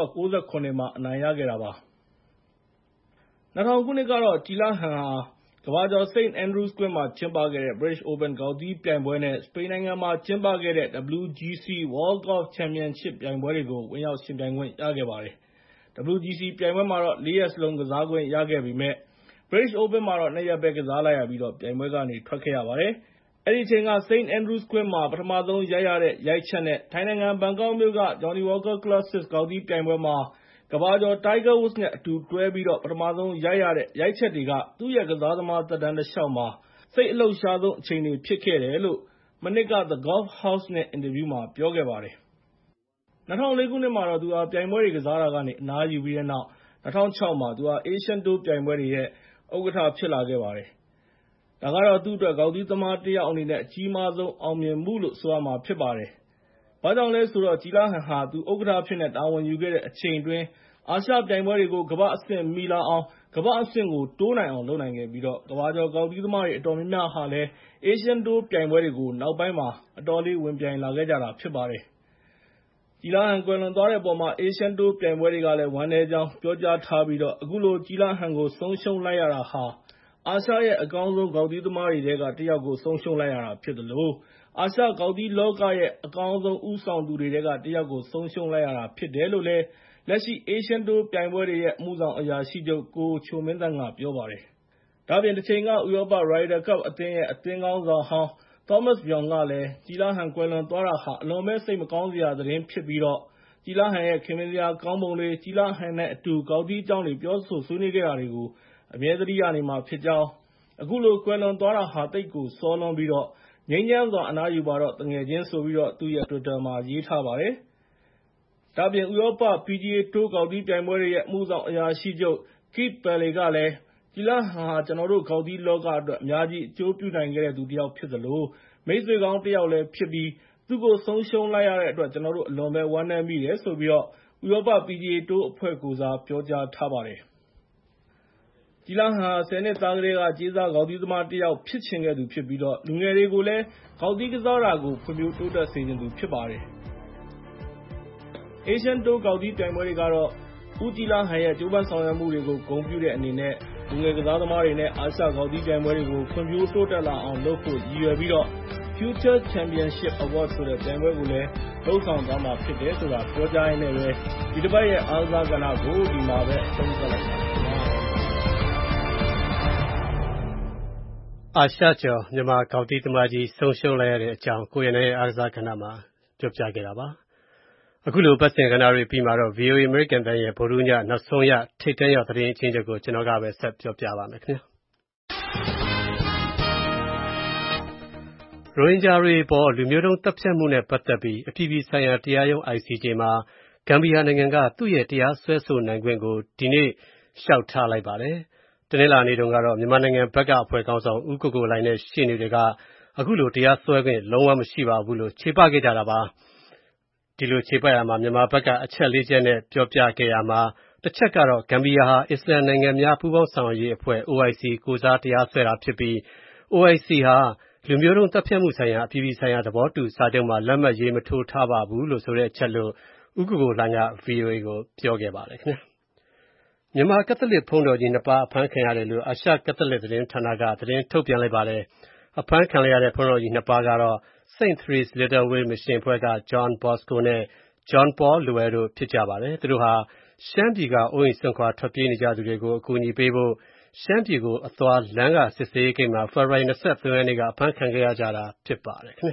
F: 1998မှာအနိုင်ရခဲ့တာပါ။2000ခုနှစ်ကတော့ကြည်လဟန်ဟာကမ္ဘာကျော် St Andrews ကွင်းမှာကျင်းပခဲ့တဲ့ British Open ဂေါက်သီးပြိုင်ပွဲနဲ့စပိန်နိုင်ငံမှာကျင်းပခဲ့တဲ့ WGC World Golf Championship ပြိုင်ပွဲတွေကိုဝင်ရောက်ယှဉ်ပြိုင်ခွင့်ရခဲ့ပါတယ်။ WGC ပြိုင်ပွဲမှာတော့4 ရက်စလုံးကစားခွင့်ရခဲ့ပေမဲ့ British Open မှာတော့2 ရက်ပဲကစားလိုက်ရပြီးတော့ပြိုင်ပွဲကနေထွက်ခဲ့ရပါတယ်။အဲဒီအချိန်က St Andrews ကွင်းမှာပထမဆုံးရိုက်ရတဲ့ရိုက်ချက်နဲ့ထိုင်းနိုင်ငံဘန်ကောက်မြို့က Johnnie Walker Classic ဂေါက်သီးပြိုင်ပွဲမှာကမ္ဘာကျော် Tiger Woods နဲ့အတူတွဲပြီးပထမဆုံးရိုက်ရတဲ့ရိုက်ချက်တွေကသူ့ရဲ့ကစားသမားသက်တမ်းတလျှောက်မှာစိတ်အလှုပ်ရှားဆုံးအချိန်တွေဖြစ်ခဲ့တယ်လို့မနှစ်က The Golf House နဲ့အင်တာဗျူးမှာပြောခဲ့ပါတယ်။ 2004 ခုနှစ်မှာတော့သူဟာပြိုင်ပွဲတွေကစားတာကနေအနားယူပြီးတဲ့နောက်2006 မှာသူဟာ Asian Tour ပြိုင်ပွဲတွေရဲ့ဥက္ကဋ္ဌဖြစ်လာခဲ့ပါတယ်။ ဒါကတော့သူ့အတွက်ဂေါက်သီးသမားတစ်ယောက်အနေနဲ့အကြီးမားဆုံးအောင်မြင်မှုလို့ဆိုရမှာဖြစ်ပါတယ်။ ဘာကြောင့်လဲဆိုတော့ ကြီးလားဟန်ဟာသူဥက္ကဋ္ဌအဖြစ်နဲ့တာဝန်ယူခဲ့တဲ့အချိန်အတွင်းအာရှပြိုင်ပွဲတွေကိုကမ္ဘာ့အဆင့်မီလာအောင်ကမ္ဘာ့အဆင့်ကိုတိုးနိုင်အောင်လုပ်နိုင်ခဲ့ပြီးကမ္ဘာကျော်ဂေါက်သီးသမားတွေအတော်များများဟာလည်း Asian Tour ပြိုင်ပွဲတွေကိုနောက်ပိုင်းမှာအတော်လေးဝင်ပြိုင်လာခဲ့ကြတာဖြစ်ပါတယ်။ ကြီးလားဟန်ကွယ်လွန်သွားတဲ့အပေါ်မှာ Asian Tour ပြိုင်ပွဲတွေကလည်းဝမ်းနည်းကြောင်းပြောကြားထားပြီးအခုလိုကြီးလားဟန်ကိုဆုံးရှုံးလိုက်ရတာဟာအာရှရဲ့အကောင်းဆုံးဂေါက်သီးသမားတွေထဲကတစ်ယောက်ကိုဆုံးရှုံးလိုက်ရတာဖြစ်သလိုအာရှဂေါက်သီးလောကရဲ့အကောင်းဆုံးဦးဆောင်သူတွေထဲကတစ်ယောက်ကိုဆုံးရှုံးလိုက်ရတာဖြစ်တယ်လို့လည်းလက်ရှိ Asian Tour ပြိုင်ပွဲတွေရဲ့အမှုဆောင်အရာရှိချုပ်ကိုချိုမင်းသန်းကပြောပါတယ်။ ဒါ့အပြင်တချိန်ကဥရောပ Ryder Cup အသင်းရဲ့အသင်းခေါင်းဆောင်ဟောင်း Thomas Bjorn ကလည်းကြီးလားဟန်ကွယ်လွန်သွားတာဟာအလွန်ပဲစိတ်မကောင်းစရာသတင်းဖြစ်ပြီးကြီးလားဟန်ရဲ့ခင်မင်စရာကောင်းပုံတွေကြီးလားဟန်နဲ့အတူဂေါက်သီးအကြောင်းတွေပြောဆိုဆွေးနွေးခဲ့တာတွေကိုအမြဲသတိရနေမှာဖြစ်ကြောင်းအခုလိုကွယ်လွန်သွားတာဟာသိပ်ကိုစောလွန်းပြီးငြိမ်းချမ်းစွာအနားယူပါတော့သူငယ်ချင်းဆိုပြီးသူ့ရဲ့ Twitter မှာရေးထားပါတယ်။ ဒါ့အပြင်ဥရောပ PGA Tour ဂေါက်သီးပြိုင်ပွဲတွေရဲ့အမှုဆောင်အရာရှိချုပ် Keith Pelley ကလည်းကြီးလားဟန်ဟာကျနော်တို့ဂေါက်သီးလောကအတွက်အများကြီးအကျိုးပြုနိုင်ခဲ့တဲ့သူတစ်ယောက်ဖြစ်သလိုမိတ်ဆွေကောင်းတစ်ယောက်လည်းဖြစ်ပြီးသူ့ကိုဆုံးရှုံးလိုက်ရတဲ့အတွက်ကျနော်တို့အလွန်ပဲဝမ်းနည်းမိတယ်ဆိုပြီးဥရောပ PGA Tour အဖွဲ့ကိုယ်စားပြောကြားထားပါတယ်။ ကြီးလားဟန်ဟာ 10 နှစ်သားကတည်းကကြေးစားဂေါက်သီးသမားတစ်ယောက်ဖြစ်ချင်ခဲ့သူဖြစ်ပြီးလူငယ်တွေကိုလည်းဂေါက်သီးကစားတာကိုဖွံ့ဖြိုးတိုးတက်စေချင်သူဖြစ်ပါတယ်။ Asian Tour ဂေါက်သီးပြိုင်ပွဲတွေကတော့ဦးကြီးလားဟန်ရဲ့ကြိုးပမ်းဆောင်ရွက်မှုတွေကိုဂုဏ်ပြုတဲ့အနေနဲ့လူငယ်ကစားသမားတွေနဲ့အာရှဂေါက်သီးပြိုင်ပွဲတွေကိုဖွံ့ဖြိုးတိုးတက်လာအောင်လုပ်ဖို့ရည်ရွယ်ပြီး Future Championship Award ဆိုတဲ့ပြိုင်ပွဲကိုလည်းလုပ်ဆောင်သွားမှာဖြစ်တယ်ဆိုတာပြောကြားရင်းနဲ့ဒီတစ်ပတ်ရဲ့အားကစားကဏ္ဍကိုဒီမှာပဲအဆုံးသတ်လိုက်ပါတယ်။
B: အာရှကျော်မြန်မာဂေါက်သီးသမားကြီးဆုံးရှုံးလိုက်ရတဲ့အကြောင်းကိုရန်ရဲ့အားကစားကဏ္ဍမှာပြောပြခဲ့တာပါ။အခုလိုပတ်စဉ်ကဏ္ဍတွေပြီးမှာတော့ VOA အမေရိကန်အသံရဲ့ဗုဒ္ဓဟူးညနောက်ဆုံးရထိပ်တန်းရောက်သတင်းအချင်းချုပ်ကိုကျွန်တော်ကပဲဆက်ပြောပြပါမယ်ခင်ဗျာ။ရိုဟင်ဂျာတွေအပေါ်လူမျိုးတုံးသတ်ဖြတ်မှုနဲ့ပတ်သက်ပြီးအပြည်ပြည်ဆိုင်ရာတရားရုံး ICJ မှာဂမ်ဘီယာနိုင်ငံကသူ့ရဲ့တရားစွဲဆိုနိုင်ခွင့်ကိုဒီနေ့လျှောက်ထားလိုက်ပါတယ်။တနင်္လာနေ့တုန်းကတော့မြန်မာနိုင်ငံဘက်ကအဖွဲ့ခေါင်းဆောင်ဦးကိုကိုလှိုင်နဲ့ရှေ့နေတွေကအခုလိုတရားစွဲခွင့်လုံးဝမရှိပါဘူးလို့ချေပခဲ့ကြတာပါ။ဒီလိုချေပရာမှာမြန်မာဘက်ကအချက် 4 ချက်နဲ့ပြောပြခဲ့ရာမှာတစ်ချက်ကတော့ဂမ်ဘီယာဟာအစ္စလာမ်နိုင်ငံများပူးပေါင်းဆောင်ရွက်ရေးအဖွဲ့ OIC ကိုယ်စားတရားစွဲတာဖြစ်ပြီး OIC ဟာလူမျိုးတုံးသတ်ဖြတ်မှုဆိုင်ရာအပြည်ပြည်ဆိုင်ရာသဘောတူစာချုပ်မှာလက်မှတ်ရေးမထိုးထားပါဘူးလို့ဆိုတဲ့အချက်လို့ဦးကိုကိုလှိုင်က VOA ကိုပြောခဲ့ပါတယ်ခင်ဗျာ။မြန်မာကက်သလစ်ဘုန်းတော်ကြီး 2 ပါးအဖမ်းခံရတယ်လို့အာရှကက်သလစ်သတင်းဌာနကသတင်းထုတ်ပြန်လိုက်ပါတယ်။အဖမ်းခံလိုက်ရတဲ့ဘုန်းတော်ကြီး 2 ပါးကတော့ St. Therese Little Way မစ်ရှင်အဖွဲ့က John Bosco နဲ့ John Paul Loel တို့ဖြစ်ကြပါတယ်။သူတို့ဟာရှမ်းပြည်ကအိုးအိမ်စွန့်ခွာထွက်ပြေးနေကြသူတွေကိုအကူအညီပေးဖို့ရှမ်းပြည်ကိုအသွားလမ်းကစစ်ဆေးရေးဂိတ်မှာဖေဖော်ဝါရီ 23 ရက်နေ့ကအဖမ်းခံခဲ့ရကြတာဖြစ်ပါတယ်ခင်ဗျာ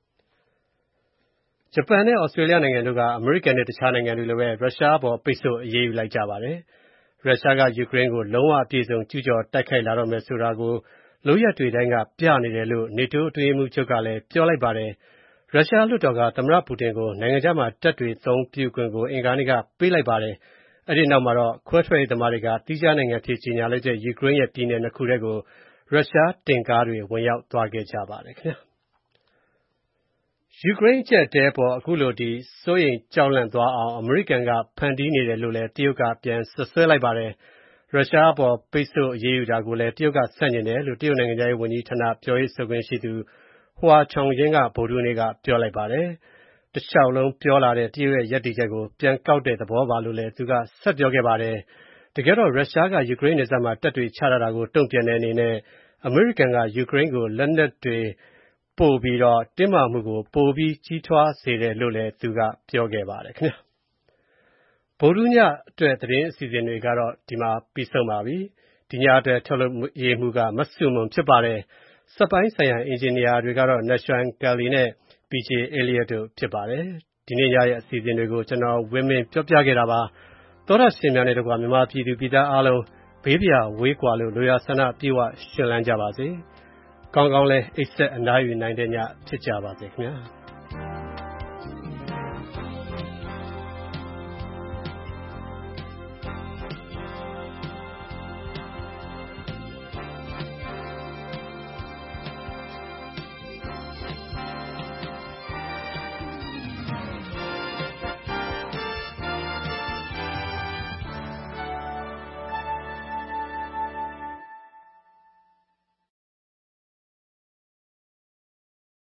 B: ။ဂျပန်နဲ့ဩစတြေးလျနိုင်ငံတို့ကအမေရိကန်နဲ့တခြားနိုင်ငံတွေလိုပဲရုရှားအပေါ်ပိတ်ဆို့အရေးယူလိုက်ကြပါတယ်။ရုရှားကယူကရိန်းကိုလုံးဝအပြည့်အစုံကျူးကျော်တိုက်ခိုက်လာတော့မယ်ဆိုတာကိုလုပ်ရပ်တွေတိုင်းကပြနေတယ်လို့ NATO အတွင်းရေးမှူးချုပ်ကလည်းပြောလိုက်ပါတယ်။ရုရှားလွှတ်တော်ကသမ္မတပူတင်ကိုနိုင်ငံခြားမှာတပ်တွေအသုံးပြုခွင့်ကိုအင်္ဂါနေ့ကပေးလိုက်ပါတယ်။အဲဒီနောက်မှာတော့ခွဲထွက်ရေးသမားတွေကသီးခြားနိုင်ငံအဖြစ်ကြေညာလိုက်တဲ့ယူကရိန်းရဲ့ပြည်နယ် 2 ခုထဲကိုရုရှားတင့်ကားတွေဝင်ရောက်သွားခဲ့ကြပါတယ်ခင်ဗျာ။ယူကရိန်းအကျပ်အတည်းအပေါ်အခုလိုစိုးရိမ်ကြောက်လန့်သွားအောင်အမေရိကန်ကဖန်တီးနေတယ်လို့လည်းတရုတ်ကပြန်စွပ်စွဲလိုက်ပါတယ်။ရုရှားအပေါ်ပိတ်ဆို့အရေးယူတာကိုလည်းတရုတ်ကဆန့်ကျင်တယ်လို့တရုတ်နိုင်ငံခြားရေးဝန်ကြီးဌာနပြောရေးဆိုခွင့်ရှိသူHua Chunying ကဗုဒ္ဓဟူးနေ့ကပြောလိုက်ပါတယ်။တလျှောက်လုံးပြောလာတဲ့တရုတ်ရဲ့ရပ်တည်ချက်ကိုပြန်ကောက်တဲ့သဘောပါလို့လည်းသူကဆက်ပြောခဲ့ပါတယ်။တကယ်တော့ရုရှားကယူကရိန်းနယ်စပ်မှာတပ်တွေချထားတာကိုတုံ့ပြန်တဲ့အနေနဲ့အမေရိကန်ကယူကရိန်းကိုလက်နက်တွေပို့ပြီးတင်းမာမှုကိုပိုပြီးကြီးထွားစေတယ်လို့လည်းသူကပြောခဲ့ပါတယ်ခင်ဗျာ။ဗုဒ္ဓဟူးညအတွက်သတင်းအစီအစဉ်တွေကတော့ဒီမှာပြီးဆုံးပါပြီ။ဒီညအတွက်ထုတ်လွှင့်ရေးမှူးကမဆုမွန်ဖြစ်ပါတယ်။စက်ပိုင်းဆိုင်ရာအင်ဂျင်နီယာတွေကတော့ Nashwan Kelly နဲ့ PJ Elliott တို့ဖြစ်ပါတယ်။ဒီနေ့ညရဲ့အစီအစဉ်တွေကိုကျွန်တော်ဝင်းမင်းပြောပြခဲ့တာပါ။သောရရှင်များနဲ့တကွာမြန်မာပြည်သူပြည်သားအားလုံးဘေးပြဝေးကွာလို့လိုရာဆန္ဒပြေဝရှင်လန်းကြပါစေ။ကောင်းကောင်းလဲအိတ်ဆက်အနားယူနိုင်တဲ့ညဖြစ်ကြပါစေခင်ဗျာ။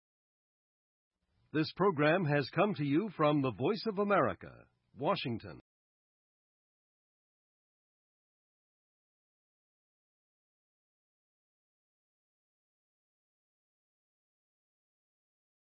C: This program has come to you from the Voice of America, Washington.